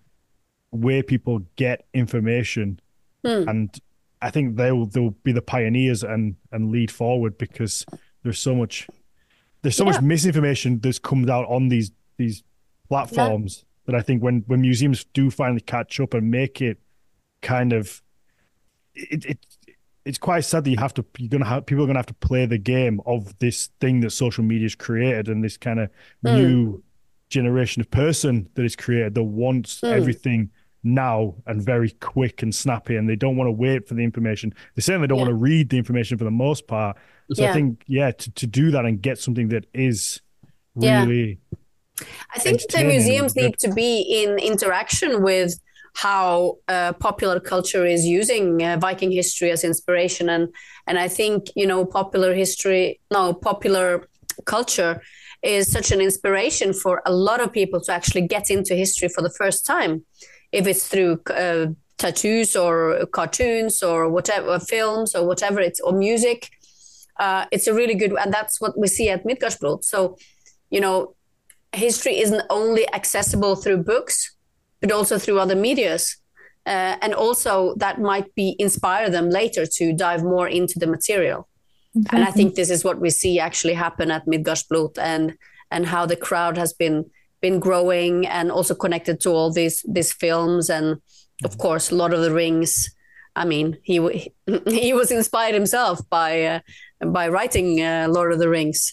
way people get information. Hmm. And I think they'll they'll be the pioneers and and lead forward, because there's so much there's so yeah. much misinformation that's comes out on these these platforms yeah. that I think when when museums do finally catch up and make it kind of it, it it's quite sad that you have to you're gonna have people are gonna have to play the game of this thing that social media's created, and this kind of mm. new generation of person that is created that wants mm. everything now and very quick and snappy, and they don't want to wait for the information. They certainly don't yeah. want to read the information for the most part. So yeah. I think yeah to, to do that and get something that is really yeah. I think the museums need to be in interaction with how uh, popular culture is using uh, Viking history as inspiration. And and I think, you know, popular history, no, popular culture is such an inspiration for a lot of people to actually get into history for the first time. If it's through uh, tattoos or cartoons or whatever, films or whatever, it's or music, uh, it's a really good, and that's what we see at Midgardsblot. So, you know, history isn't only accessible through books, but also through other medias. Uh, and also that might be inspire them later to dive more into the material. Exactly. And I think this is what we see actually happen at Midgardsblot, and and how the crowd has been been growing, and also connected to all these these films, and of course Lord of the Rings. I mean, he he was inspired himself by uh, by writing uh, Lord of the Rings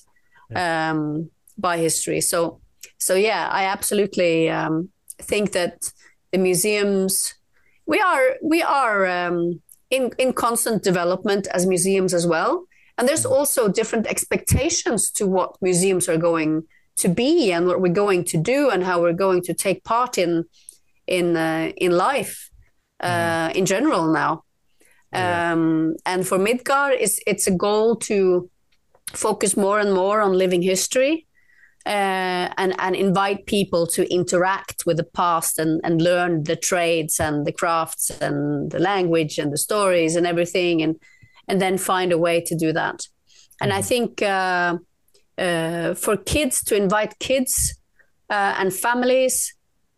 um, by history. So so yeah, I absolutely um, think that the museums we are we are um, in in constant development as museums as well. And there's also different expectations to what museums are going to be, and what we're going to do, and how we're going to take part in in uh, in life uh, mm. in general now. Yeah. Um, and for Midgard, it's it's a goal to focus more and more on living history, uh, and and invite people to interact with the past, and and learn the trades and the crafts and the language and the stories and everything, and. and then find a way to do that. And I think uh, uh, for kids, to invite kids uh, and families,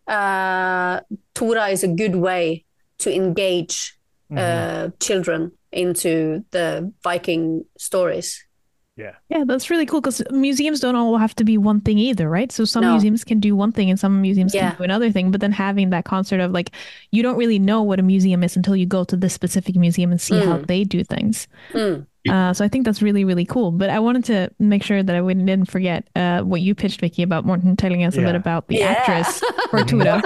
uh, Tora is a good way to engage uh, mm-hmm. children into the Viking stories. Yeah. Yeah, that's really cool because museums don't all have to be one thing either, right? So some no. museums can do one thing and some museums yeah. can do another thing. But then having that concert of like, you don't really know what a museum is until you go to this specific museum and see mm. how they do things. Mm. Uh, so I think that's really, really cool. But I wanted to make sure that I didn't forget uh, what you pitched, Vicky, about Morten telling us yeah. a bit about the yeah. actress for Tora.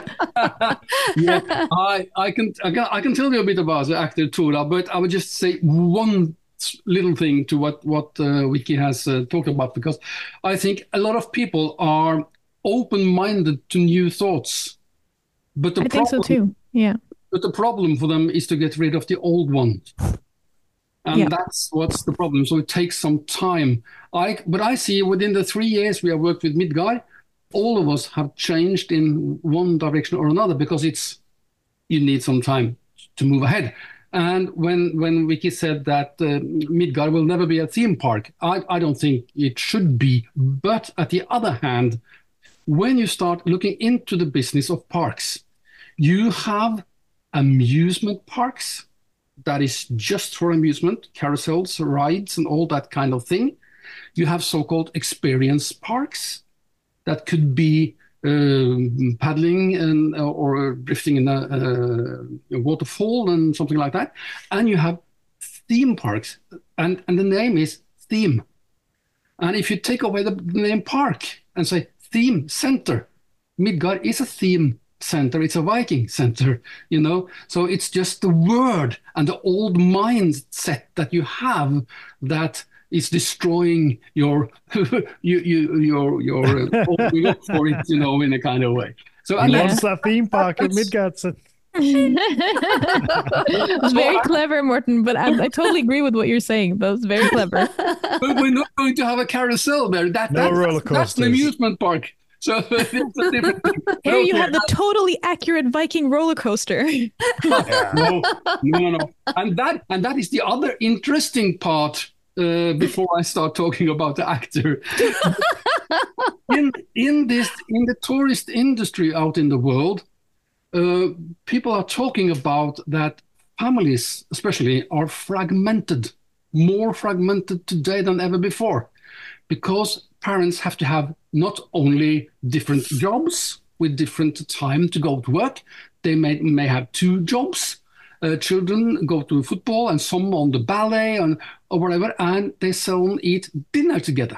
yeah, I, I, can, I, can, I can tell you a bit about the actor Tora, but I would just say one little thing to what what uh, Vicky has uh, talked about, because I think a lot of people are open-minded to new thoughts, but the I problem, think so too. Yeah. But the problem for them is to get rid of the old ones, and yeah. that's what's the problem. So it takes some time. I but I see within the three years we have worked with Midgard, all of us have changed in one direction or another, because it's you need some time to move ahead. And when when Vicky said that uh, Midgard will never be a theme park, I, I don't think it should be. But at the other hand, when you start looking into the business of parks, you have amusement parks that is just for amusement, carousels, rides, and all that kind of thing. You have so-called experience parks that could be Uh, paddling and uh, or drifting in a, uh, a waterfall and something like that. And you have theme parks, and, and the name is theme. And if you take away the, the name park and say theme center, Midgard is a theme center. It's a Viking center, you know. So it's just the word and the old mindset that you have that is destroying your you, you, your your uh, look for it, you know, in a kind of way. So and yeah. that's that theme park at Midgard. So. It's very clever, Morten, but I, I totally agree with what you're saying. That was very clever. But we're not going to have a carousel there. That, no that, roller coasters. That's an amusement park. So it's a different thing. Here you have the totally accurate Viking roller coaster. Yeah. No, no, no, no. And that and that is the other interesting part. Uh, before I start talking about the actor, in in this in the tourist industry out in the world, uh, people are talking about that families, especially, are fragmented, more fragmented today than ever before, because parents have to have not only different jobs with different time to go to work, they may may have two jobs. Uh, children go to football and some on the ballet and, or whatever, and they seldom eat dinner together.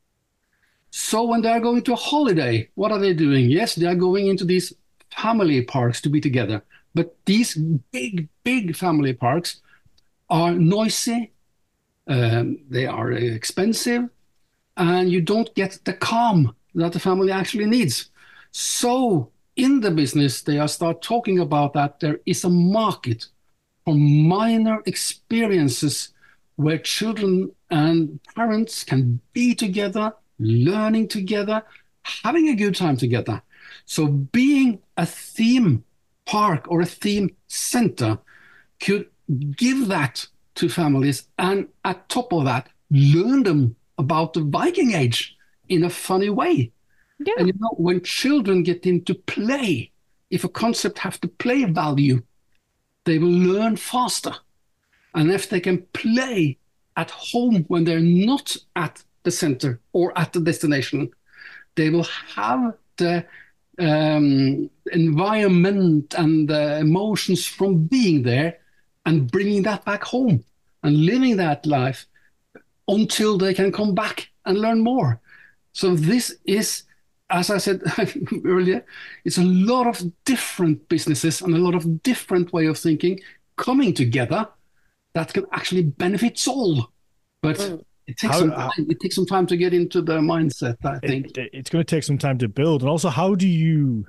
So when they are going to a holiday, what are they doing? Yes, they are going into these family parks to be together. But these big, big family parks are noisy, um, they are expensive, and you don't get the calm that the family actually needs. So in the business, they are start talking about that there is a market for minor experiences where children and parents can be together, learning together, having a good time together. So being a theme park or a theme center could give that to families, and at top of that, learn them about the Viking Age in a funny way. Yeah. And you know, when children get into play, if a concept have the play value, they will learn faster. And if they can play at home when they're not at the center or at the destination, they will have the um, environment and the emotions from being there and bringing that back home and living that life until they can come back and learn more. So this is, as I said earlier, it's a lot of different businesses and a lot of different way of thinking coming together that can actually benefit us all. But mm. it takes how, some time. It takes some time to get into the mindset, I think. It, it's going to take some time to build. And also, how do you,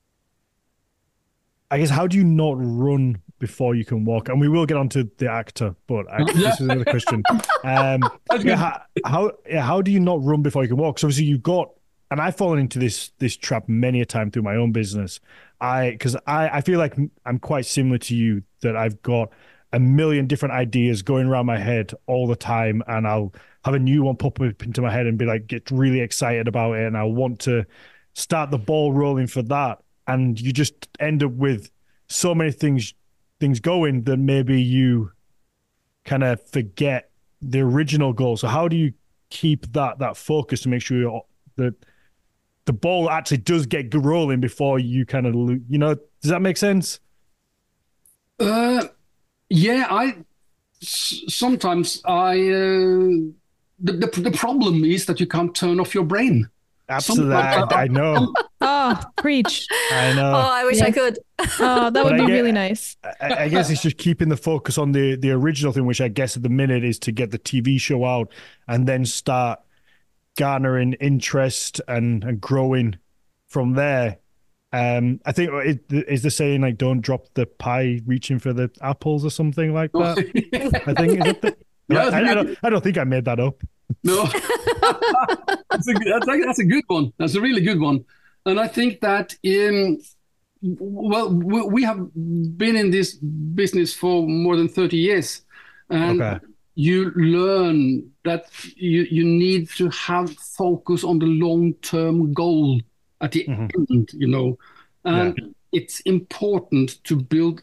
I guess, how do you not run before you can walk? And we will get onto the actor, but I, this is another question. Um, yeah, how, how, yeah, how do you not run before you can walk? So obviously you've got, and I've fallen into this this trap many a time through my own business. I because I, I feel like I'm quite similar to you, that I've got a million different ideas going around my head all the time, and I'll have a new one pop up into my head and be like, get really excited about it, and I want to start the ball rolling for that. And you just end up with so many things things going that maybe you kind of forget the original goal. So how do you keep that that focus to make sure you're, that the ball actually does get rolling before you kind of, you know, does that make sense? Uh, yeah, I sometimes I uh, the, the the problem is that you can't turn off your brain. Absolutely, I, I know. Oh, preach! I know. Oh, I wish Yeah. I could. Oh, that But would I be get- really nice. I, I guess it's just keeping the focus on the the original thing, which I guess at the minute is to get the T V show out and then start garnering interest and, and growing from there. Um, I think it is the saying like, "Don't drop the pie, reaching for the apples" or something like that. I think is it the, Yeah, I, I don't. I don't think I made that up. No, that's, a, that's, a, that's a good one. That's a really good one. And I think that in, well, we, we have been in this business for more than thirty years. And Okay. you learn that you, you need to have focus on the long-term goal at the Mhm. end, you know. And it's important to build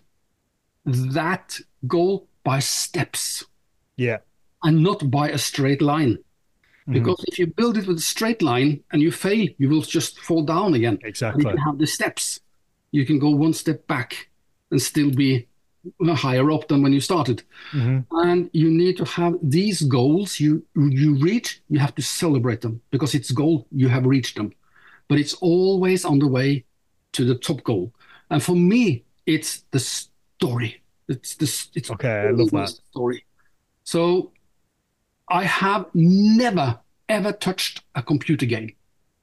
that goal by steps Yeah. and not by a straight line. Because if you build it with a straight line and you fail, you will just fall down again. Exactly. But if you have the steps, you can go one step back and still be higher up than when you started. Mhm. And you need to have these goals you you reach, you have to celebrate them because it's goal, you have reached them. But it's always on the way to the top goal. And for me, it's the story. It's the it's Okay, I love always that. the story. So I have never ever touched a computer game.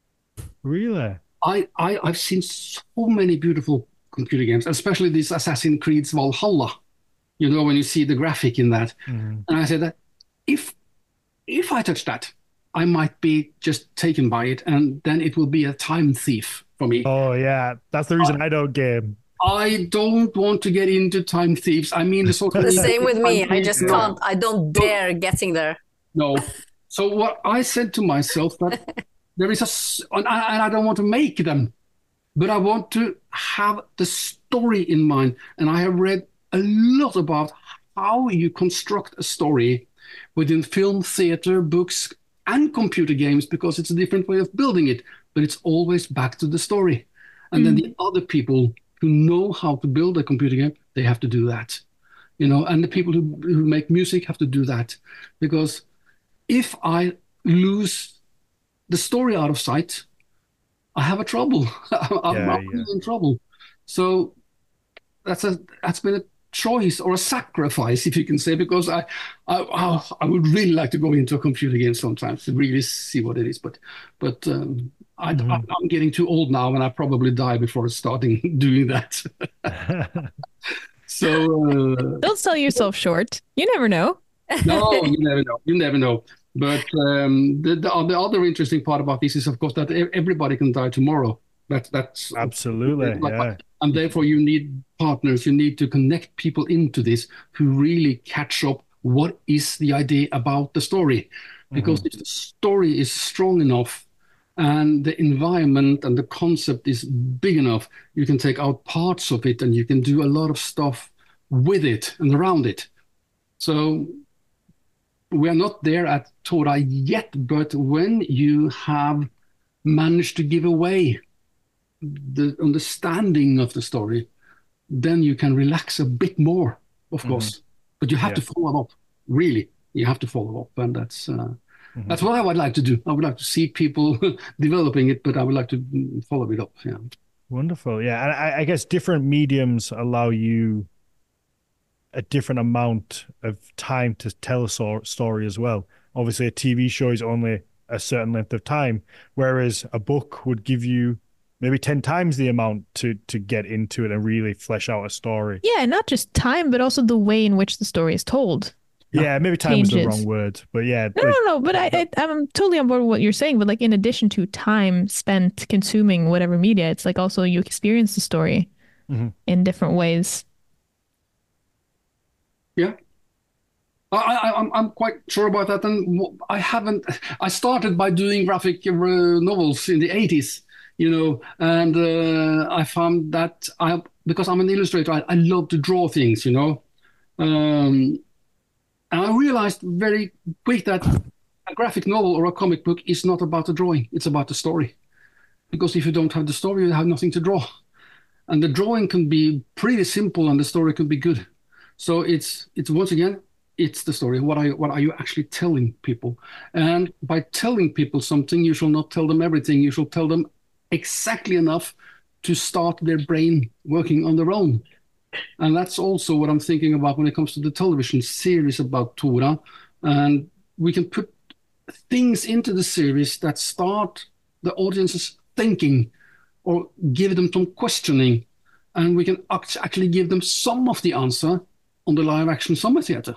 Really? I, I I've seen so many beautiful computer games, especially this Assassin's Creed Valhalla. You know, when you see the graphic in that, Mhm. and I said that if if I touch that, I might be just taken by it, and then it will be a time thief for me. Oh yeah, that's the reason I don't game. I don't want to get into time thieves. I mean, the sort of The same with me. I just No. can't. I don't dare getting there. No. So what I said to myself that there is a, s- and I, and I don't want to make them, but I want to have the story in mind. And I have read a lot about how you construct a story within film, theater, books, and computer games, because it's a different way of building it, but it's always back to the story. And then the other people who know how to build a computer game, they have to do that. You know, and the people who, who make music have to do that, because if I lose the story out of sight, I have a trouble. I'm, Yeah, I'm yeah. in trouble. So that's a that's been a choice or a sacrifice, if you can say, because I I, I I would really like to go into a computer game sometimes to really see what it is. But but um, I, Mhm. I, I'm getting too old now, and I probably die before starting doing that. So. Uh, Don't sell yourself short. You never know. no, you never know. You never know. But um, the, the the other interesting part about this is, of course, that e- everybody can die tomorrow. That that's Absolutely, like- yeah. and therefore you need partners. You need to connect people into this who really catch up. What is the idea about the story? Because if the story is strong enough and the environment and the concept is big enough, you can take out parts of it and you can do a lot of stuff with it and around it. So we are not there at Tora yet, but when you have managed to give away the understanding of the story, then you can relax a bit more, of course. But you have Yeah. to follow up, really. You have to follow up, and that's uh, Mhm. that's what I would like to do. I would like to see people developing it, but I would like to mm, follow it up. Yeah. Wonderful. Yeah. And I, I guess different mediums allow you a different amount of time to tell a so- story as well. Obviously, a T V show is only a certain length of time, whereas a book would give you maybe ten times the amount to to get into it and really flesh out a story. Yeah, not just time, but also the way in which the story is told. Yeah, maybe time was the Changes. wrong word, but yeah. No, no, no. But I, I, I'm totally on board with what you're saying. But like, in addition to time spent consuming whatever media, it's like also you experience the story Mhm. in different ways. Yeah. I, I, I'm I'm quite sure about that, and I haven't. I started by doing graphic uh, novels in the eighties, you know, and uh, I found that I because I'm an illustrator, I, I love to draw things, you know, um, and I realized very quick that a graphic novel or a comic book is not about the drawing; it's about the story. Because if you don't have the story, you have nothing to draw, and the drawing can be pretty simple, and the story can be good. So it's it's once again. It's the story. What are you, what are you actually telling people? And by telling people something, you shall not tell them everything. You shall tell them exactly enough to start their brain working on their own. And that's also what I'm thinking about when it comes to the television series about Tora. And we can put things into the series that start the audience's thinking or give them some questioning. And we can actually give them some of the answer on the live action summer theater.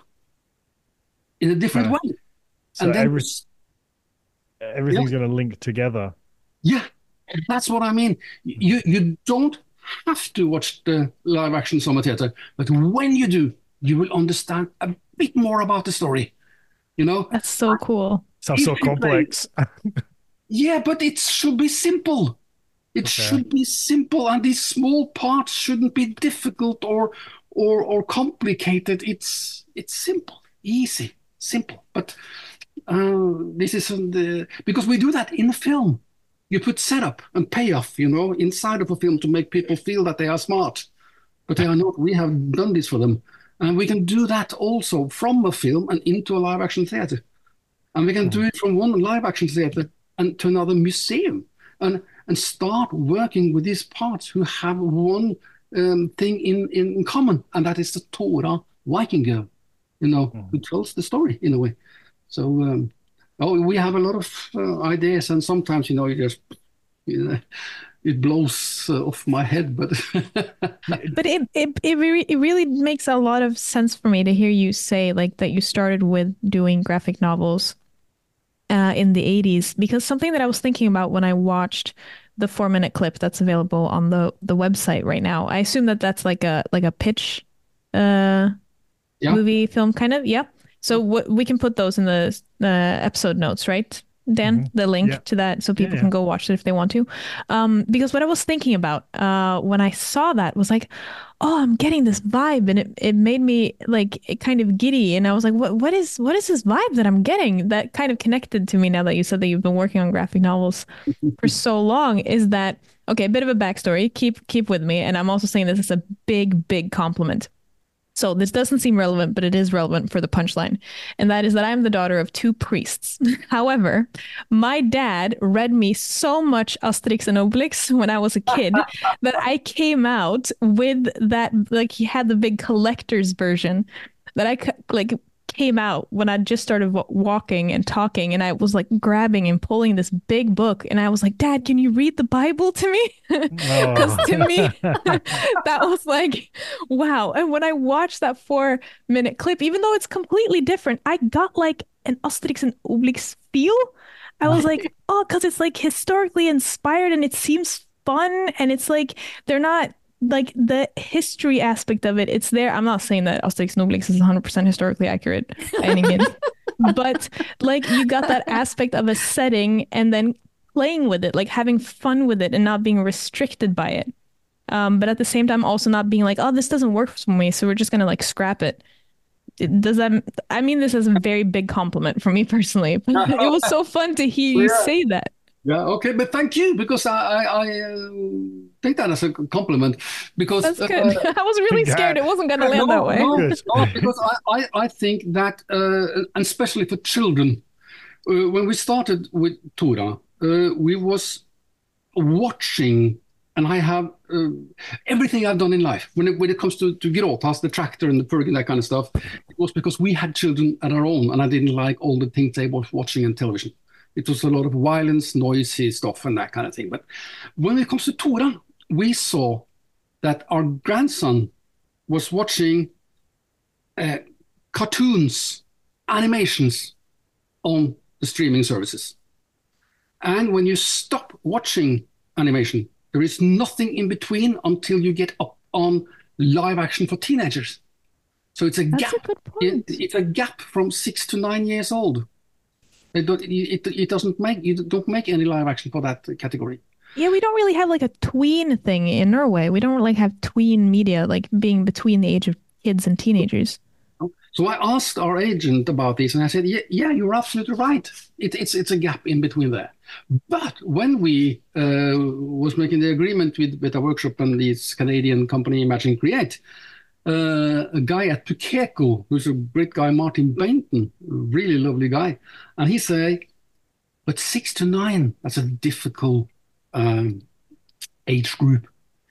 In a different yeah. way. So and then every, everything's yeah. going to link together. Yeah, that's what I mean. You you don't have to watch the live action summer theater, but when you do, you will understand a bit more about the story. You know? That's so cool. Sounds so complex. Yeah, but it should be simple. It okay. should be simple, and these small parts shouldn't be difficult or or or complicated. It's it's simple, easy. Simple, but uh, this is the because we do that in a film. You put setup and payoff, you know, inside of a film to make people feel that they are smart, but they are not. We have done this for them, and we can do that also from a film and into a live action theater, and we can mm. do it from one live action theater and to another museum, and and start working with these parts who have one um, thing in in common, and that is the Tora Viking girl. You know, mm-hmm. who tells the story in a way. So, um, oh, we have a lot of uh, ideas, and sometimes, you know, it just you know, it blows uh, off my head. But but it it it, re- it really makes a lot of sense for me to hear you say like that you started with doing graphic novels uh, in the eighties, because something that I was thinking about when I watched the four minute clip that's available on the the website right now. I assume that that's like a like a pitch. Uh, Yeah. Movie, film, kind of, yeah. So what we can put those in the uh, episode notes, right, Dan? Mm-hmm. The link yeah. to that, so people yeah, yeah. can go watch it if they want to. Um, because what I was thinking about uh, when I saw that was like, oh, I'm getting this vibe, and it, it made me like it kind of giddy, and I was like, what what is what is this vibe that I'm getting? That kind of connected to me now that you said that you've been working on graphic novels for so long. Is that okay? A bit of a backstory. Keep keep with me, and I'm also saying this is a big big compliment. So this doesn't seem relevant, but it is relevant for the punchline. And that is that I'm the daughter of two priests. However, my dad read me so much Asterix and Obelix when I was a kid that I came out with that, like he had the big collector's version that I like came out when I just started walking and talking, and I was like grabbing and pulling this big book, and I was like, Dad, can you read the Bible to me? Because oh. to me that was like wow. And when I watched that four minute clip, even though it's completely different, I got like an Asterix and Obelix feel. I was like, oh, because it's like historically inspired, and it seems fun, and it's like they're not like the history aspect of it, it's there. I'm not saying that Asterix and Obelix is one hundred percent historically accurate by any means, but like you got that aspect of a setting and then playing with it, like having fun with it and not being restricted by it. Um, but at the same time, also not being like, oh, this doesn't work for me, so we're just gonna like scrap it. It does that? I mean, this is a very big compliment for me personally. But it was so fun to hear you yeah. say that. Yeah, okay, but thank you, because I I, I uh, take that as a compliment. Because that's good. Uh, I was really scared it wasn't going to land no, that way. No, no, because I, I, I think that, uh, and especially for children, uh, when we started with Tora, uh, we was watching, and I have uh, everything I've done in life, when it, when it comes to, to Gråtas, the tractor and the purg and that kind of stuff, it was because we had children at our own, and I didn't like all the things they were watching on television. It was a lot of violence, noisy stuff, and that kind of thing. But when it comes to Tora, we saw that our grandson was watching uh, cartoons, animations on the streaming services. And when you stop watching animation, there is nothing in between until you get up on live action for teenagers. So it's a That's gap. a good It, point. it's a gap from six to nine years old. It, don't, it, it doesn't make you don't make any live action for that category. Yeah, we don't really have like a tween thing in Norway. We don't like have tween media, like being between the age of kids and teenagers. So I asked our agent about this, and I said, "Yeah, yeah, you're absolutely right. It, it's it's a gap in between there." But when we uh, was making the agreement with Beta Workshop and this Canadian company Imagine Create, uh, a guy at Pukeko, who's a great guy, Martin Bainton, a really lovely guy, and he said, "But six to nine, that's a difficult um, age group.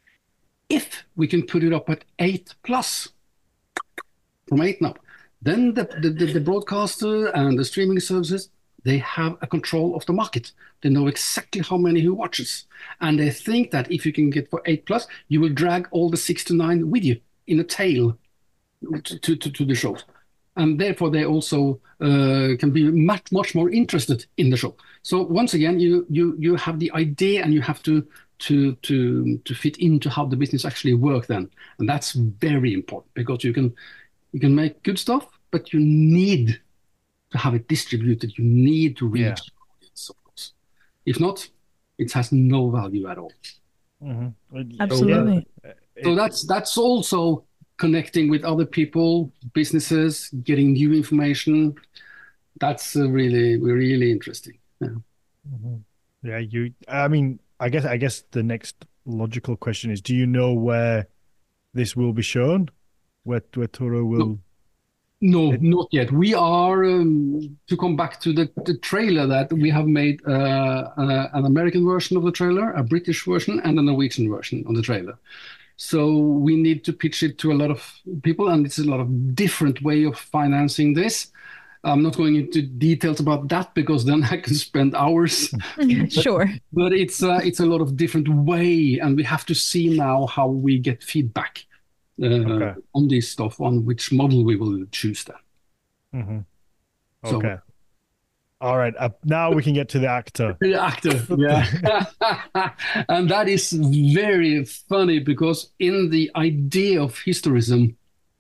If we can put it up at eight plus, from eight and up, then the, the, the broadcaster and the streaming services, they have a control of the market. They know exactly how many who watches. And they think that if you can get for eight plus, you will drag all the six to nine with you in a tail to, to, to the shows. And therefore, they also uh, can be much, much more interested in the show. So once again, you you you have the idea and you have to to to to fit into how the business actually works then. And that's very important because you can You can make good stuff, but you need to have it distributed. You need to reach Yeah. the audience, of course. If not, it has no value at all. Mm-hmm. Absolutely. Yeah. So that's that's also connecting with other people, businesses, getting new information. That's uh, really really interesting. Yeah. Mm-hmm. Yeah, you. I mean, I guess. I guess the next logical question is: do you know where this will be shown? Where where Toro will? No, It- not yet. We are um, to come back to the, the trailer that we have made uh, uh, an American version of the trailer, a British version, and a Norwegian version of the trailer. So we need to pitch it to a lot of people, and it's a lot of different way of financing this. I'm not going into details about that because then I can spend hours. Sure. But it's uh, it's a lot of different way, and we have to see now how we get feedback uh, Okay. on this stuff, on which model we will choose then. Mm-hmm. So- Okay. All right. Uh, now we can get to the actor. The actor, yeah. And that is very funny because in the idea of historism,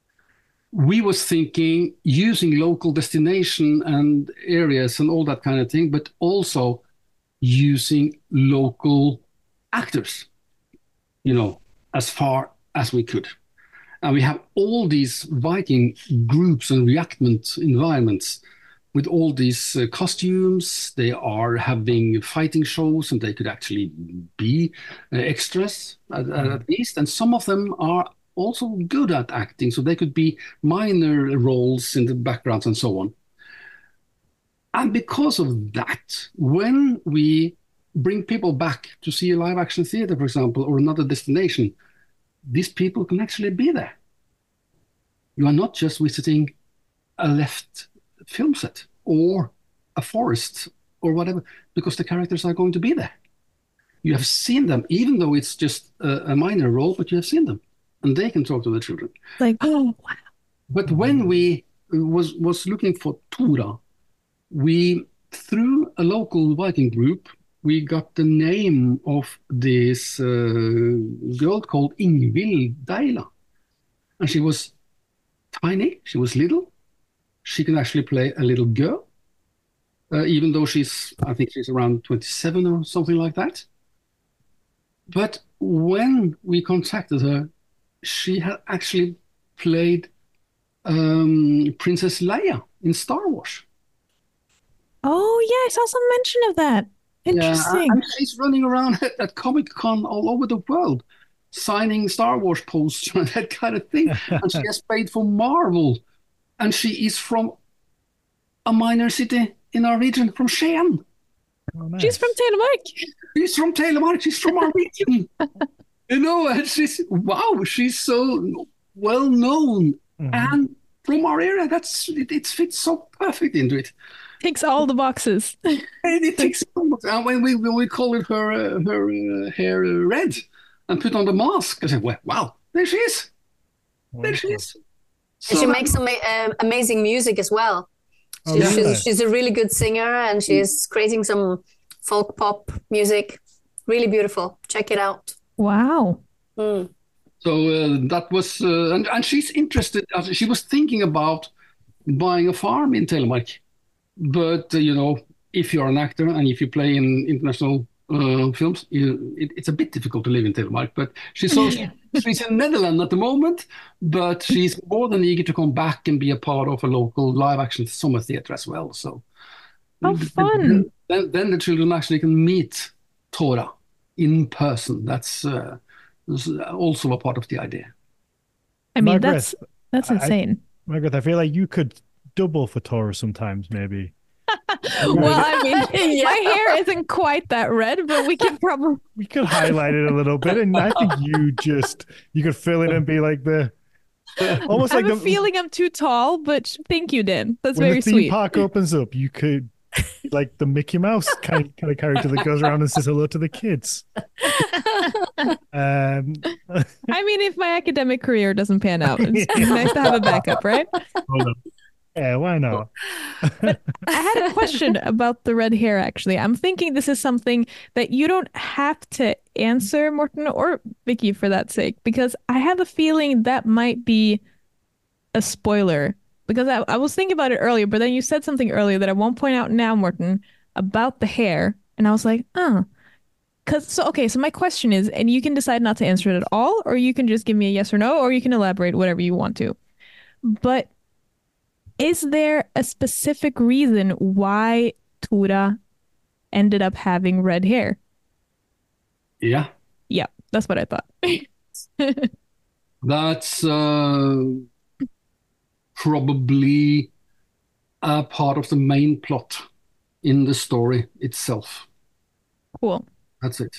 we was thinking using local destination and areas and all that kind of thing, but also using local actors, you know, as far as we could. And we have all these Viking groups and reenactment environments with all these uh, costumes. They are having fighting shows, and they could actually be uh, extras at, at least. And some of them are also good at acting, so they could be minor roles in the backgrounds and so on. And because of that, when we bring people back to see a live action theater, for example, or another destination, these people can actually be there. You are not just visiting a left film set or a forest or whatever, because the characters are going to be there. You have seen them, even though it's just a, a minor role, but you have seen them, and they can talk to the children. Like, oh, wow. But when we was was looking for Tora, we through a local Viking group, we got the name of this uh, girl called Ingvild Deila, and she was tiny. She was little. She can actually play a little girl, uh, even though she's, I think she's around twenty-seven or something like that. But when we contacted her, she had actually played um, Princess Leia in Star Wars. Oh, yeah, I saw some mention of that. Interesting. Yeah, and she's running around at, at Comic-Con all over the world, signing Star Wars posters and that kind of thing. And she has played for Marvel. And she is from a minor city in our region, from Skien. Oh, nice. She's from Telemark. She's from Telemark. She's from our region. You know, and she's, wow, she's so well known Mhm. and from our area. That's it, it fits so perfect into it. Ticks all the boxes. And it takes so much. And when we when we colored her uh, her uh, hair uh, red and put on the mask, I said, well, wow, there she is. There she is. And she So- makes ama- uh, amazing music as well. Oh, She's, really? she's, she's a really good singer, and she's creating some folk pop music. Really beautiful. Check it out. Wow. Mm. So uh, that was, uh, and, and she's interested. uh, She was thinking about buying a farm in Telemark. But uh, you know, if you're an actor and if you play in international uh, films, you, it, it's a bit difficult to live in Telemark. But she's so Yeah. she's in Netherlands at the moment, but she's more than eager to come back and be a part of a local live action summer theater as well. So How fun. then, then the children actually can meet Tora in person. That's uh, also a part of the idea. I mean, Margaret, that's that's I- insane. Margaret, I feel like you could double for Tora sometimes, maybe. Well, I mean, Yeah. my hair isn't quite that red, but we can probably. We could highlight it a little bit, and I think you just you could fill it and be like the almost I like have the a feeling I'm too tall, but thank you, Dan. That's when very the theme sweet. park opens up, you could like the Mickey Mouse kind kind of character that goes around and says hello to the kids. Um, I mean, if my academic career doesn't pan out, it's nice to have a backup, right? yeah, why not? I had a question about the red hair, actually. I'm thinking this is something that you don't have to answer, Morten, or Vicky, for that sake, because I have a feeling that might be a spoiler. Because I, I was thinking about it earlier, but then you said something earlier that I won't point out now, Morten, about the hair. And I was like, oh. Cause so okay, so my question is, and you can decide not to answer it at all, or you can just give me a yes or no, or you can elaborate whatever you want to. But is there a specific reason why Tora ended up having red hair? Yeah, Yeah, that's what I thought. that's uh, probably a part of the main plot in the story itself. Cool. That's it.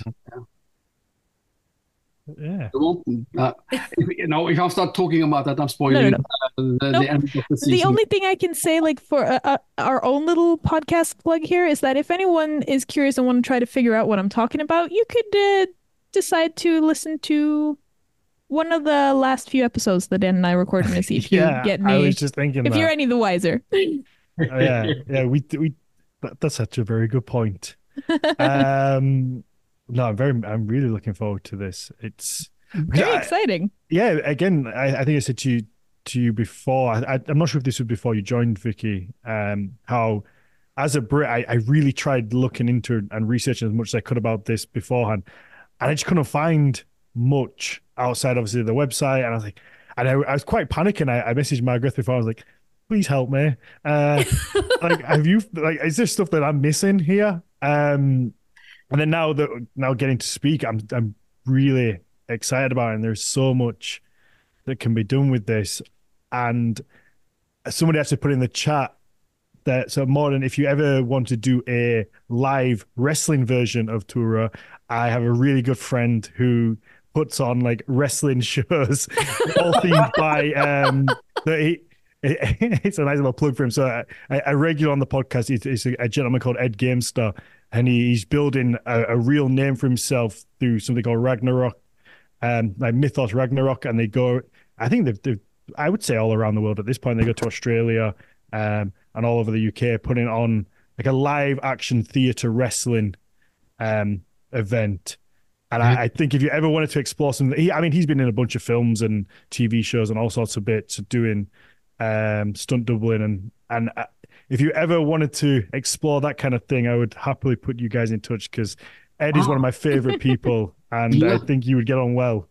Yeah. I won't, uh, if, you know, if I start talking about that, I'm spoiling no. uh, the, Nope. the end of the season. The only thing I can say, like for uh, uh, our own little podcast plug here, is that if anyone is curious and want to try to figure out what I'm talking about, you could uh, decide to listen to one of the last few episodes that Dan and I recorded to see if you Yeah, get I any, was just thinking if that. you're any the wiser. Oh, yeah, yeah, we we that, that's such a very good point. Um, no, I'm very, I'm really looking forward to this. It's Very I- exciting. yeah. Again, I, I think I said to you to you before. I, I, I'm not sure if this was before you joined, Vicky. Um, how as a Brit, I, I really tried looking into and researching as much as I could about this beforehand, and I just couldn't find much outside, obviously, the website. And I was like, and I, I was quite panicking. I, I messaged Margaret before. I was like, please help me. Uh, like, have you like, is there stuff that I'm missing here? Um, and then now that now getting to speak, I'm I'm really excited about it. And there's so much that can be done with this. And somebody actually put in the chat that so Morten, if you ever want to do a live wrestling version of Tora, I have a really good friend who puts on like wrestling shows, all themed by um. The, he, it's a nice little plug for him. So a, a regular on the podcast is, is a, a gentleman called Ed Gamester, and he, he's building a, a real name for himself through something called Ragnarok, um, like Mythos Ragnarok, and they go. I think they've, they've, I would say all around the world at this point. They go to Australia, um, and all over the U K, putting on like a live action theater wrestling, um, event. And I, I think if you ever wanted to explore something, he, I mean, he's been in a bunch of films and T V shows and all sorts of bits, doing um, stunt doubling, and and uh, if you ever wanted to explore that kind of thing, I would happily put you guys in touch because Ed is one of my favorite people, and Yeah. I think you would get on well.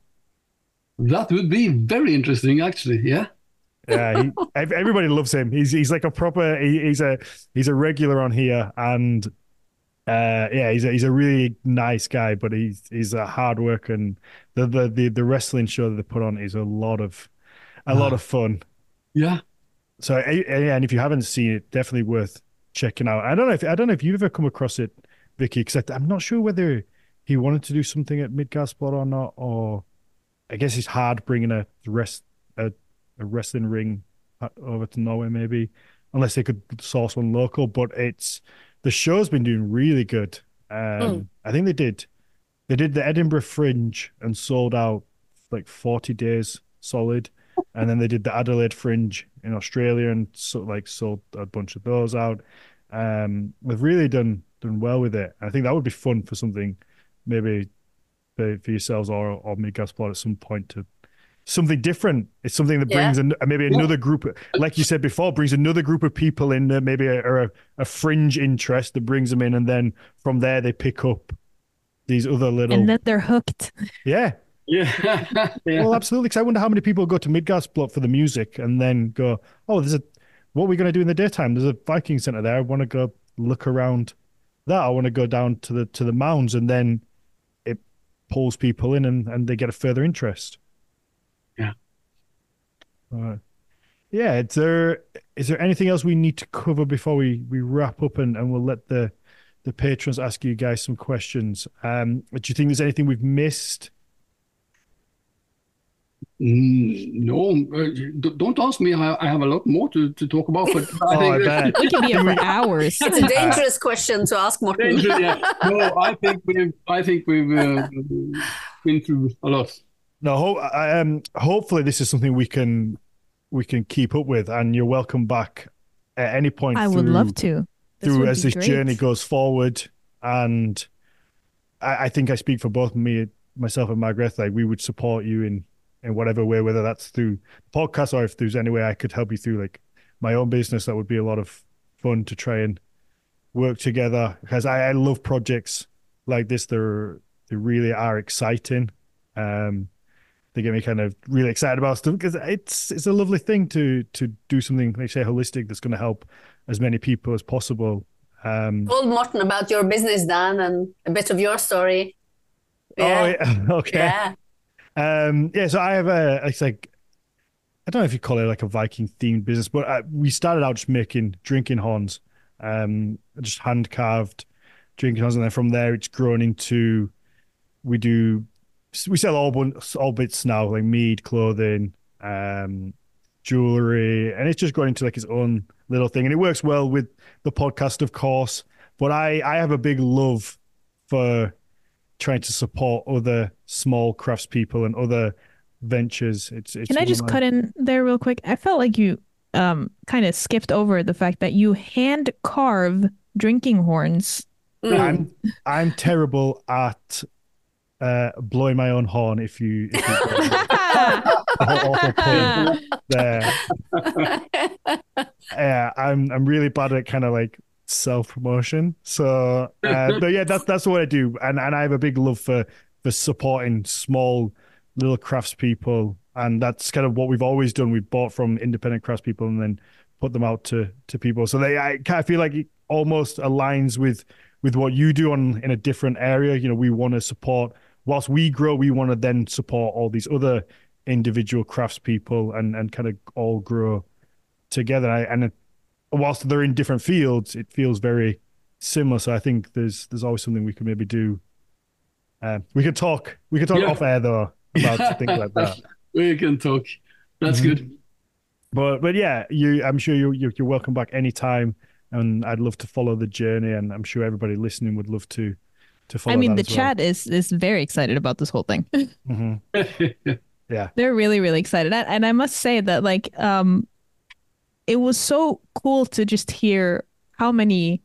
That would be very interesting, actually. Yeah. Yeah, he, ev- everybody loves him. He's he's like a proper. He, he's a he's a regular on here, and uh, yeah, he's a, he's a really nice guy. But he's he's a hard worker, and the the the, the wrestling show that they put on is a lot of a lot of fun. Yeah. So eh, eh, yeah, and if you haven't seen it, definitely worth checking out. I don't know if I don't know if you've ever come across it, Vicky, because I'm not sure whether he wanted to do something at Midgardsport or not, or I guess it's hard bringing a rest a, a wrestling ring over to Norway, maybe, unless they could source one local. But it's the show's been doing really good. Um, Mm. I think they did they did the Edinburgh Fringe and sold out like forty days solid, and then they did the Adelaide Fringe in Australia and so like sold a bunch of those out. Um, they've really done done well with it. I think that would be fun for something maybe for, for yourselves or or Midgardsport at some point to something different. It's something that brings Yeah. an, maybe another group, like you said before, brings another group of people in, uh, maybe a, or a, a fringe interest that brings them in, and then from there they pick up these other little. And then they're hooked. Yeah. Yeah. Yeah. Well, absolutely. Because I wonder how many people go to Midgardsport for the music and then go, oh, there's a, what are we going to do in the daytime? There's a Viking center there. I want to go look around that. I want to go down to the to the mounds, and then it pulls people in, and, and they get a further interest. Yeah. Uh, yeah. Is there is there anything else we need to cover before we, we wrap up, and, and we'll let the the patrons ask you guys some questions? Um, do you think there's anything we've missed? Mm, No, uh, d- don't ask me. I, I have a lot more to, to talk about, but I Oh, think I bet. We can be here for hours. It's a dangerous question to ask, Morten. yeah. No, I think we've I think we've uh, been through a lot. No, ho- I, um, hopefully this is something we can we can keep up with, and you're welcome back at any point. I through, would love to. This through would as be this great. journey goes forward, and I, I think I speak for both me, myself, and Margaret. Like, we would support you in in whatever way, whether that's through podcasts or if there's any way I could help you through like my own business. That would be a lot of fun to try and work together, because I, I love projects like this. They're they really are exciting. Um, they get me kind of really excited about stuff, because it's it's a lovely thing to to do something, like say, holistic, that's going to help as many people as possible. Um, Told Morten about your business, Dan, and a bit of your story. Oh, yeah. Okay. Yeah. Um, yeah, so I have a, it's like, I don't know if you call it like a Viking themed business, but uh, we started out just making drinking horns, um, just hand carved drinking horns. And then from there, it's grown into, we do, we sell all, bun- all bits now, like mead, clothing, um, jewelry, and it's just grown into like its own little thing. And it works well with the podcast, of course, but I, I have a big love for trying to support other small craftspeople and other ventures. It's, it's Can I just cut in there real quick? I felt like you um kind of skipped over the fact that you hand carve drinking horns. Mm. I'm I'm terrible at uh, blowing my own horn. If you, if you awful pun there. Yeah, I'm I'm really bad at kind of like self promotion. So, uh, but yeah, that's that's what I do, and and I have a big love for for supporting small little craftspeople, and that's kind of what we've always done. We've bought from independent craftspeople and then put them out to to people. So they, I kind of feel like it almost aligns with with what you do on in a different area. You know, we want to support, whilst we grow, we want to then support all these other individual craftspeople and and kind of all grow together. I, and it, whilst they're in different fields, it feels very similar. So I think there's there's always something we could maybe do. Uh, we could talk. We could talk Yeah. off air though about things like that. We can talk. That's Mhm. good. But but yeah, you. I'm sure you you're, you're welcome back anytime, and I'd love to follow the journey, and I'm sure everybody listening would love to to follow. I mean, that the as well. chat is is very excited about this whole thing. Mhm. Yeah. They're really, really excited. And and I must say that, like, um, it was so cool to just hear how many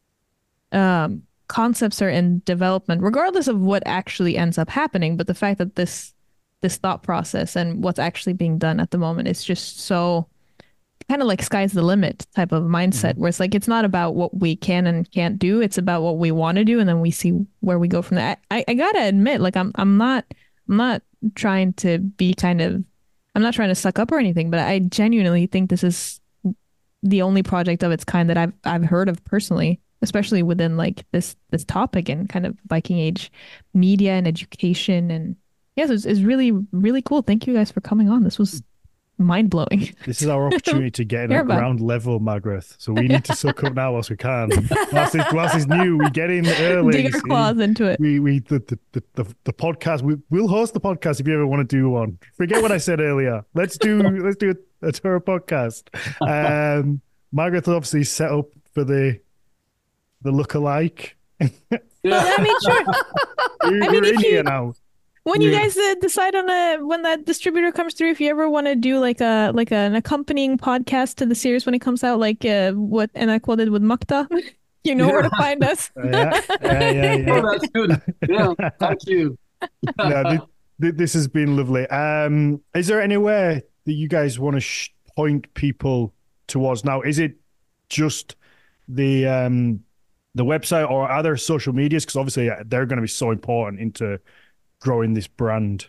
um, concepts are in development, regardless of what actually ends up happening. But the fact that this this thought process and what's actually being done at the moment is just so kind of like sky's the limit type of mindset, where it's like, it's not about what we can and can't do. It's about what we want to do. And then we see where we go from there. I, I gotta admit, like, I'm, I'm not, I'm not trying to be kind of, I'm not trying to suck up or anything, but I genuinely think this is the only project of its kind that I've, I've heard of personally, especially within like this, this topic and kind of Viking Age media and education. And yes, it's, it's really, really cool. Thank you guys for coming on. This was mind blowing. This is our opportunity to get in Hear at about- ground level, Margaret. So we need to suck up now whilst we can. Whilst it's, whilst it's new, we get in early. Dig our claws into it. We we the the, the, the, the podcast. We, we'll host the podcast if you ever want to do one. Forget what I said earlier. Let's do let's do a, a tour podcast. Um, Margaret's obviously set up for the the lookalike. Yeah, I mean, sure. We're, I mean, we're if in you- here now. When you Yeah. guys uh, decide on a when that distributor comes through, if you ever want to do like a like a, an accompanying podcast to the series when it comes out, like uh, what and I quoted with Mukta, you know where to find us. Uh, yeah, yeah, yeah, yeah. Oh, that's good. Yeah, thank you. No, this, th- this has been lovely. Um, is there anywhere that you guys want to sh- point people towards now? Is it just the um, the website, or are there social medias? Because obviously they're going to be so important into growing this brand.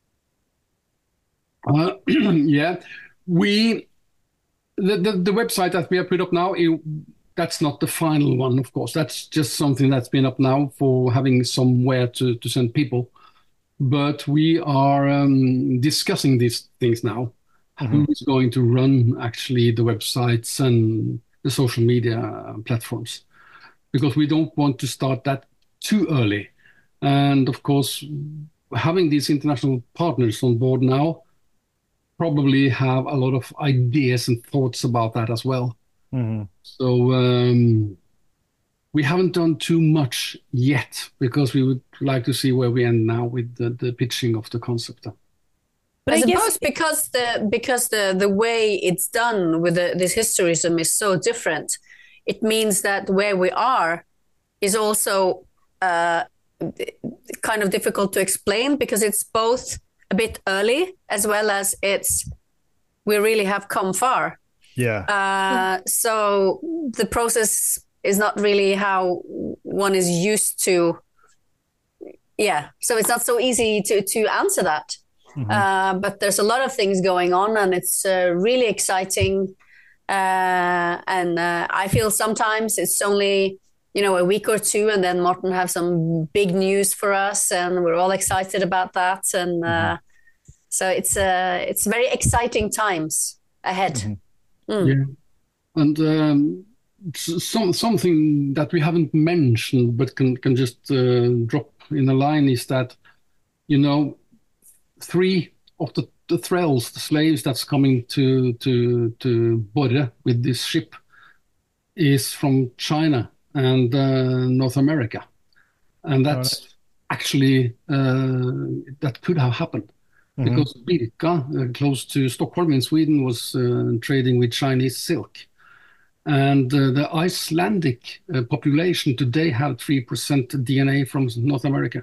Uh, yeah, we the, the the website that we have put up now, it, that's not the final one, of course. That's just something that's been up now for having somewhere to to send people. But we are um, discussing these things now. Mm-hmm. Who is going to run actually the websites and the social media platforms? Because we don't want to start that too early. And of course, having these international partners on board now probably have a lot of ideas and thoughts about that as well. Mm-hmm. So um, we haven't done too much yet, because we would like to see where we end now with the, the pitching of the concept. But I, I suppose guess... because the because the, the way it's done with the, this historism is so different, it means that where we are is also uh, kind of difficult to explain, because it's both a bit early as well as it's we really have come far. Yeah. Uh, so the process is not really how one is used to. Yeah. So it's not so easy to to answer that. Mm-hmm. Uh, but there's a lot of things going on, and it's uh, really exciting. Uh, and uh, I feel sometimes it's only, you know, a week or two, and then Morten have some big news for us, and we're all excited about that. And uh, mm-hmm. so it's uh, it's very exciting times ahead. Mm-hmm. Mm. Yeah, and um, some something that we haven't mentioned but can can just uh, drop in a line is that, you know, three of the, the thralls, the slaves that's coming to to to Borre with this ship, is from China and uh, North America, and that's right. actually uh, that could have happened. Mm-hmm. Because Birka, uh, close to Stockholm in Sweden, was uh, trading with Chinese silk, and uh, the Icelandic uh, population today have three percent D N A from North America,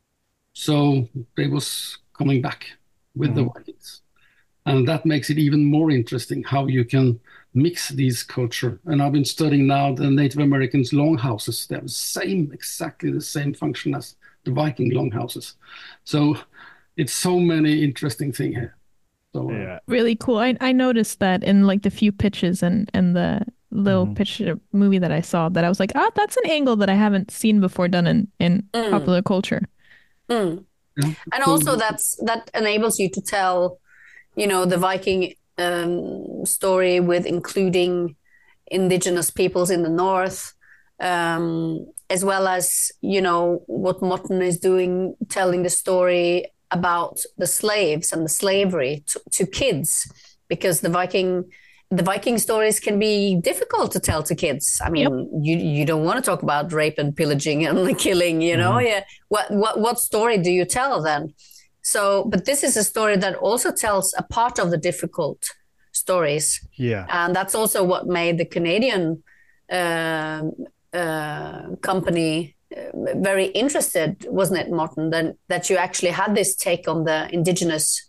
so they was coming back with mm-hmm. the Vikings. And that makes it even more interesting how you can mix these culture. And I've been studying now the Native Americans' longhouses. They have the same, exactly the same function as the Viking longhouses. So it's so many interesting things here. So, uh, yeah. Really cool. I I noticed that in like the few pitches and, and the little mm-hmm. pitch movie that I saw, that I was like, ah, oh, that's an angle that I haven't seen before done in, in mm. popular culture. Mm. Yeah. And also that's that enables you to tell, you know, the Viking um, story with including indigenous peoples in the north, um, as well as, you know, what Morten is doing, telling the story about the slaves and the slavery to, to kids, because the Viking the Viking stories can be difficult to tell to kids. I mean, yep. you you don't want to talk about rape and pillaging and killing, you know. Mm-hmm. Yeah. What what what story do you tell then? So, but this is a story that also tells a part of the difficult stories. Yeah. And that's also what made the Canadian uh, uh, company uh, very interested, wasn't it, Morten? That that you actually had this take on the indigenous.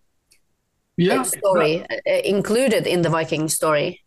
Yeah, story uh, included in the Viking story.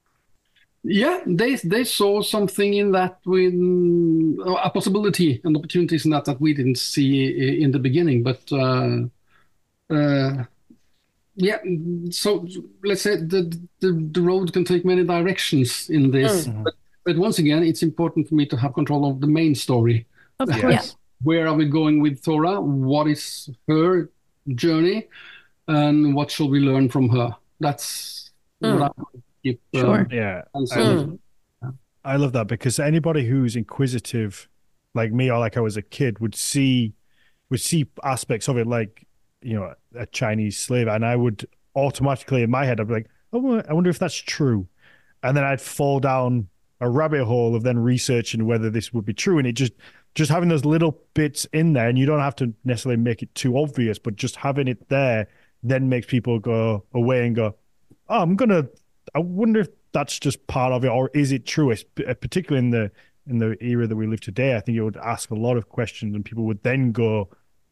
Yeah, they they saw something in that, with uh, a possibility and opportunities in that that we didn't see in the beginning. But uh, uh, yeah, so let's say the, the the road can take many directions in this. Mm. But, but once again, it's important for me to have control of the main story. Of course. Yeah. Where are we going with Thora? What is her journey? And what shall we learn from her? That's mm. what I keep. Uh, sure. Yeah. I love, I love that, because anybody who's inquisitive, like me, or like I was a kid, would see would see aspects of it, like, you know, a Chinese slave, and I would automatically in my head, I'd be like, oh, I wonder if that's true, and then I'd fall down a rabbit hole of then researching whether this would be true, and it just just having those little bits in there, and you don't have to necessarily make it too obvious, but just having it there then makes people go away and go, oh, I'm gonna. I wonder if that's just part of it, or is it true? It's, particularly in the in the era that we live today, I think it would ask a lot of questions, and people would then go,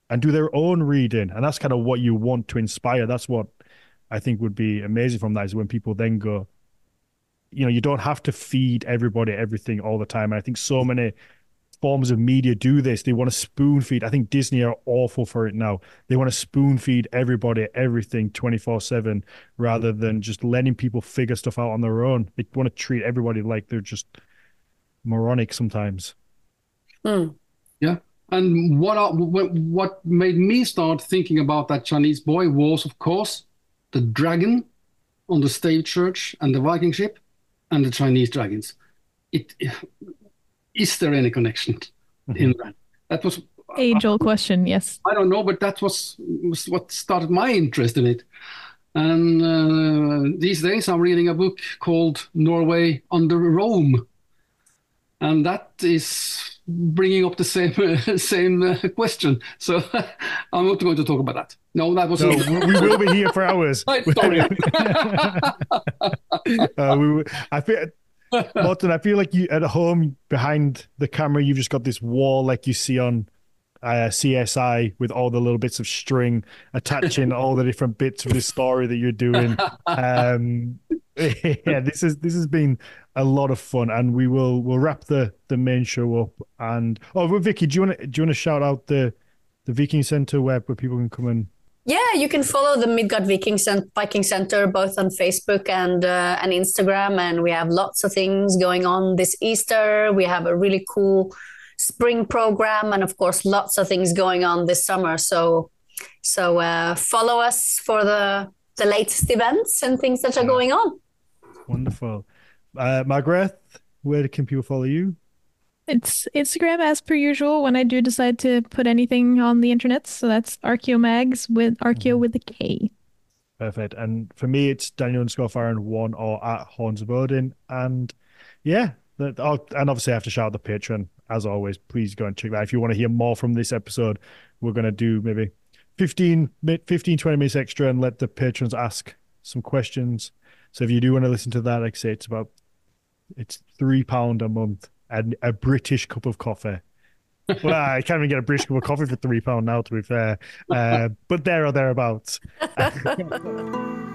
and do their own reading. And that's kind of what you want to inspire. That's what I think would be amazing from that, is when people then go, you know, you don't have to feed everybody everything all the time. And I think so many forms of media do this. They want to spoon feed. I think Disney are awful for it now. They want to spoon feed everybody everything twenty-four seven rather than just letting people figure stuff out on their own. They want to treat everybody like they're just moronic sometimes. Mm. Yeah. And what are, what made me start thinking about that Chinese boy was, of course, the dragon on the state church and the Viking ship and the Chinese dragons. It, is there any connection mm-hmm. in that? That was age-old question. Yes. I don't know, but that was, was what started my interest in it. And uh, these days I'm reading a book called Norway Under Rome, and that is bringing up the same uh, same uh, question. So I'm not going to talk about that. No, that was. No, we will be here for hours. Sorry. uh, we, I feel, Morten, I feel like you at home behind the camera, you've just got this wall like you see on uh, C S I with all the little bits of string attaching all the different bits of the story that you're doing. Um, yeah, this is this has been a lot of fun, and we will we'll wrap the the main show up. And oh, well, Vicky, do you want to do you want to shout out the the Viking Center web where people can come and? Yeah, you can follow the Midgard Viking Center, Viking Center both on Facebook and uh, and Instagram, and we have lots of things going on this Easter. We have a really cool spring program, and of course, lots of things going on this summer. So, so uh, follow us for the the latest events and things that are yeah. going on. Wonderful. Uh, Margaret, where can people follow you? It's Instagram as per usual when I do decide to put anything on the internet. So that's Archeomags with Archeo with a K. Perfect. And for me, it's Daniel underscore Farron one or at Horns of Odin. And yeah, that, and obviously I have to shout out the Patreon. As always, please go and check that. If you want to hear more from this episode, we're going to do maybe fifteen, fifteen, twenty minutes extra and let the patrons ask some questions. So if you do want to listen to that, like I say, it's about, it's three pounds a month and a British cup of coffee. Well, I can't even get a British cup of coffee for three pounds now, to be fair. Uh, but there or thereabouts.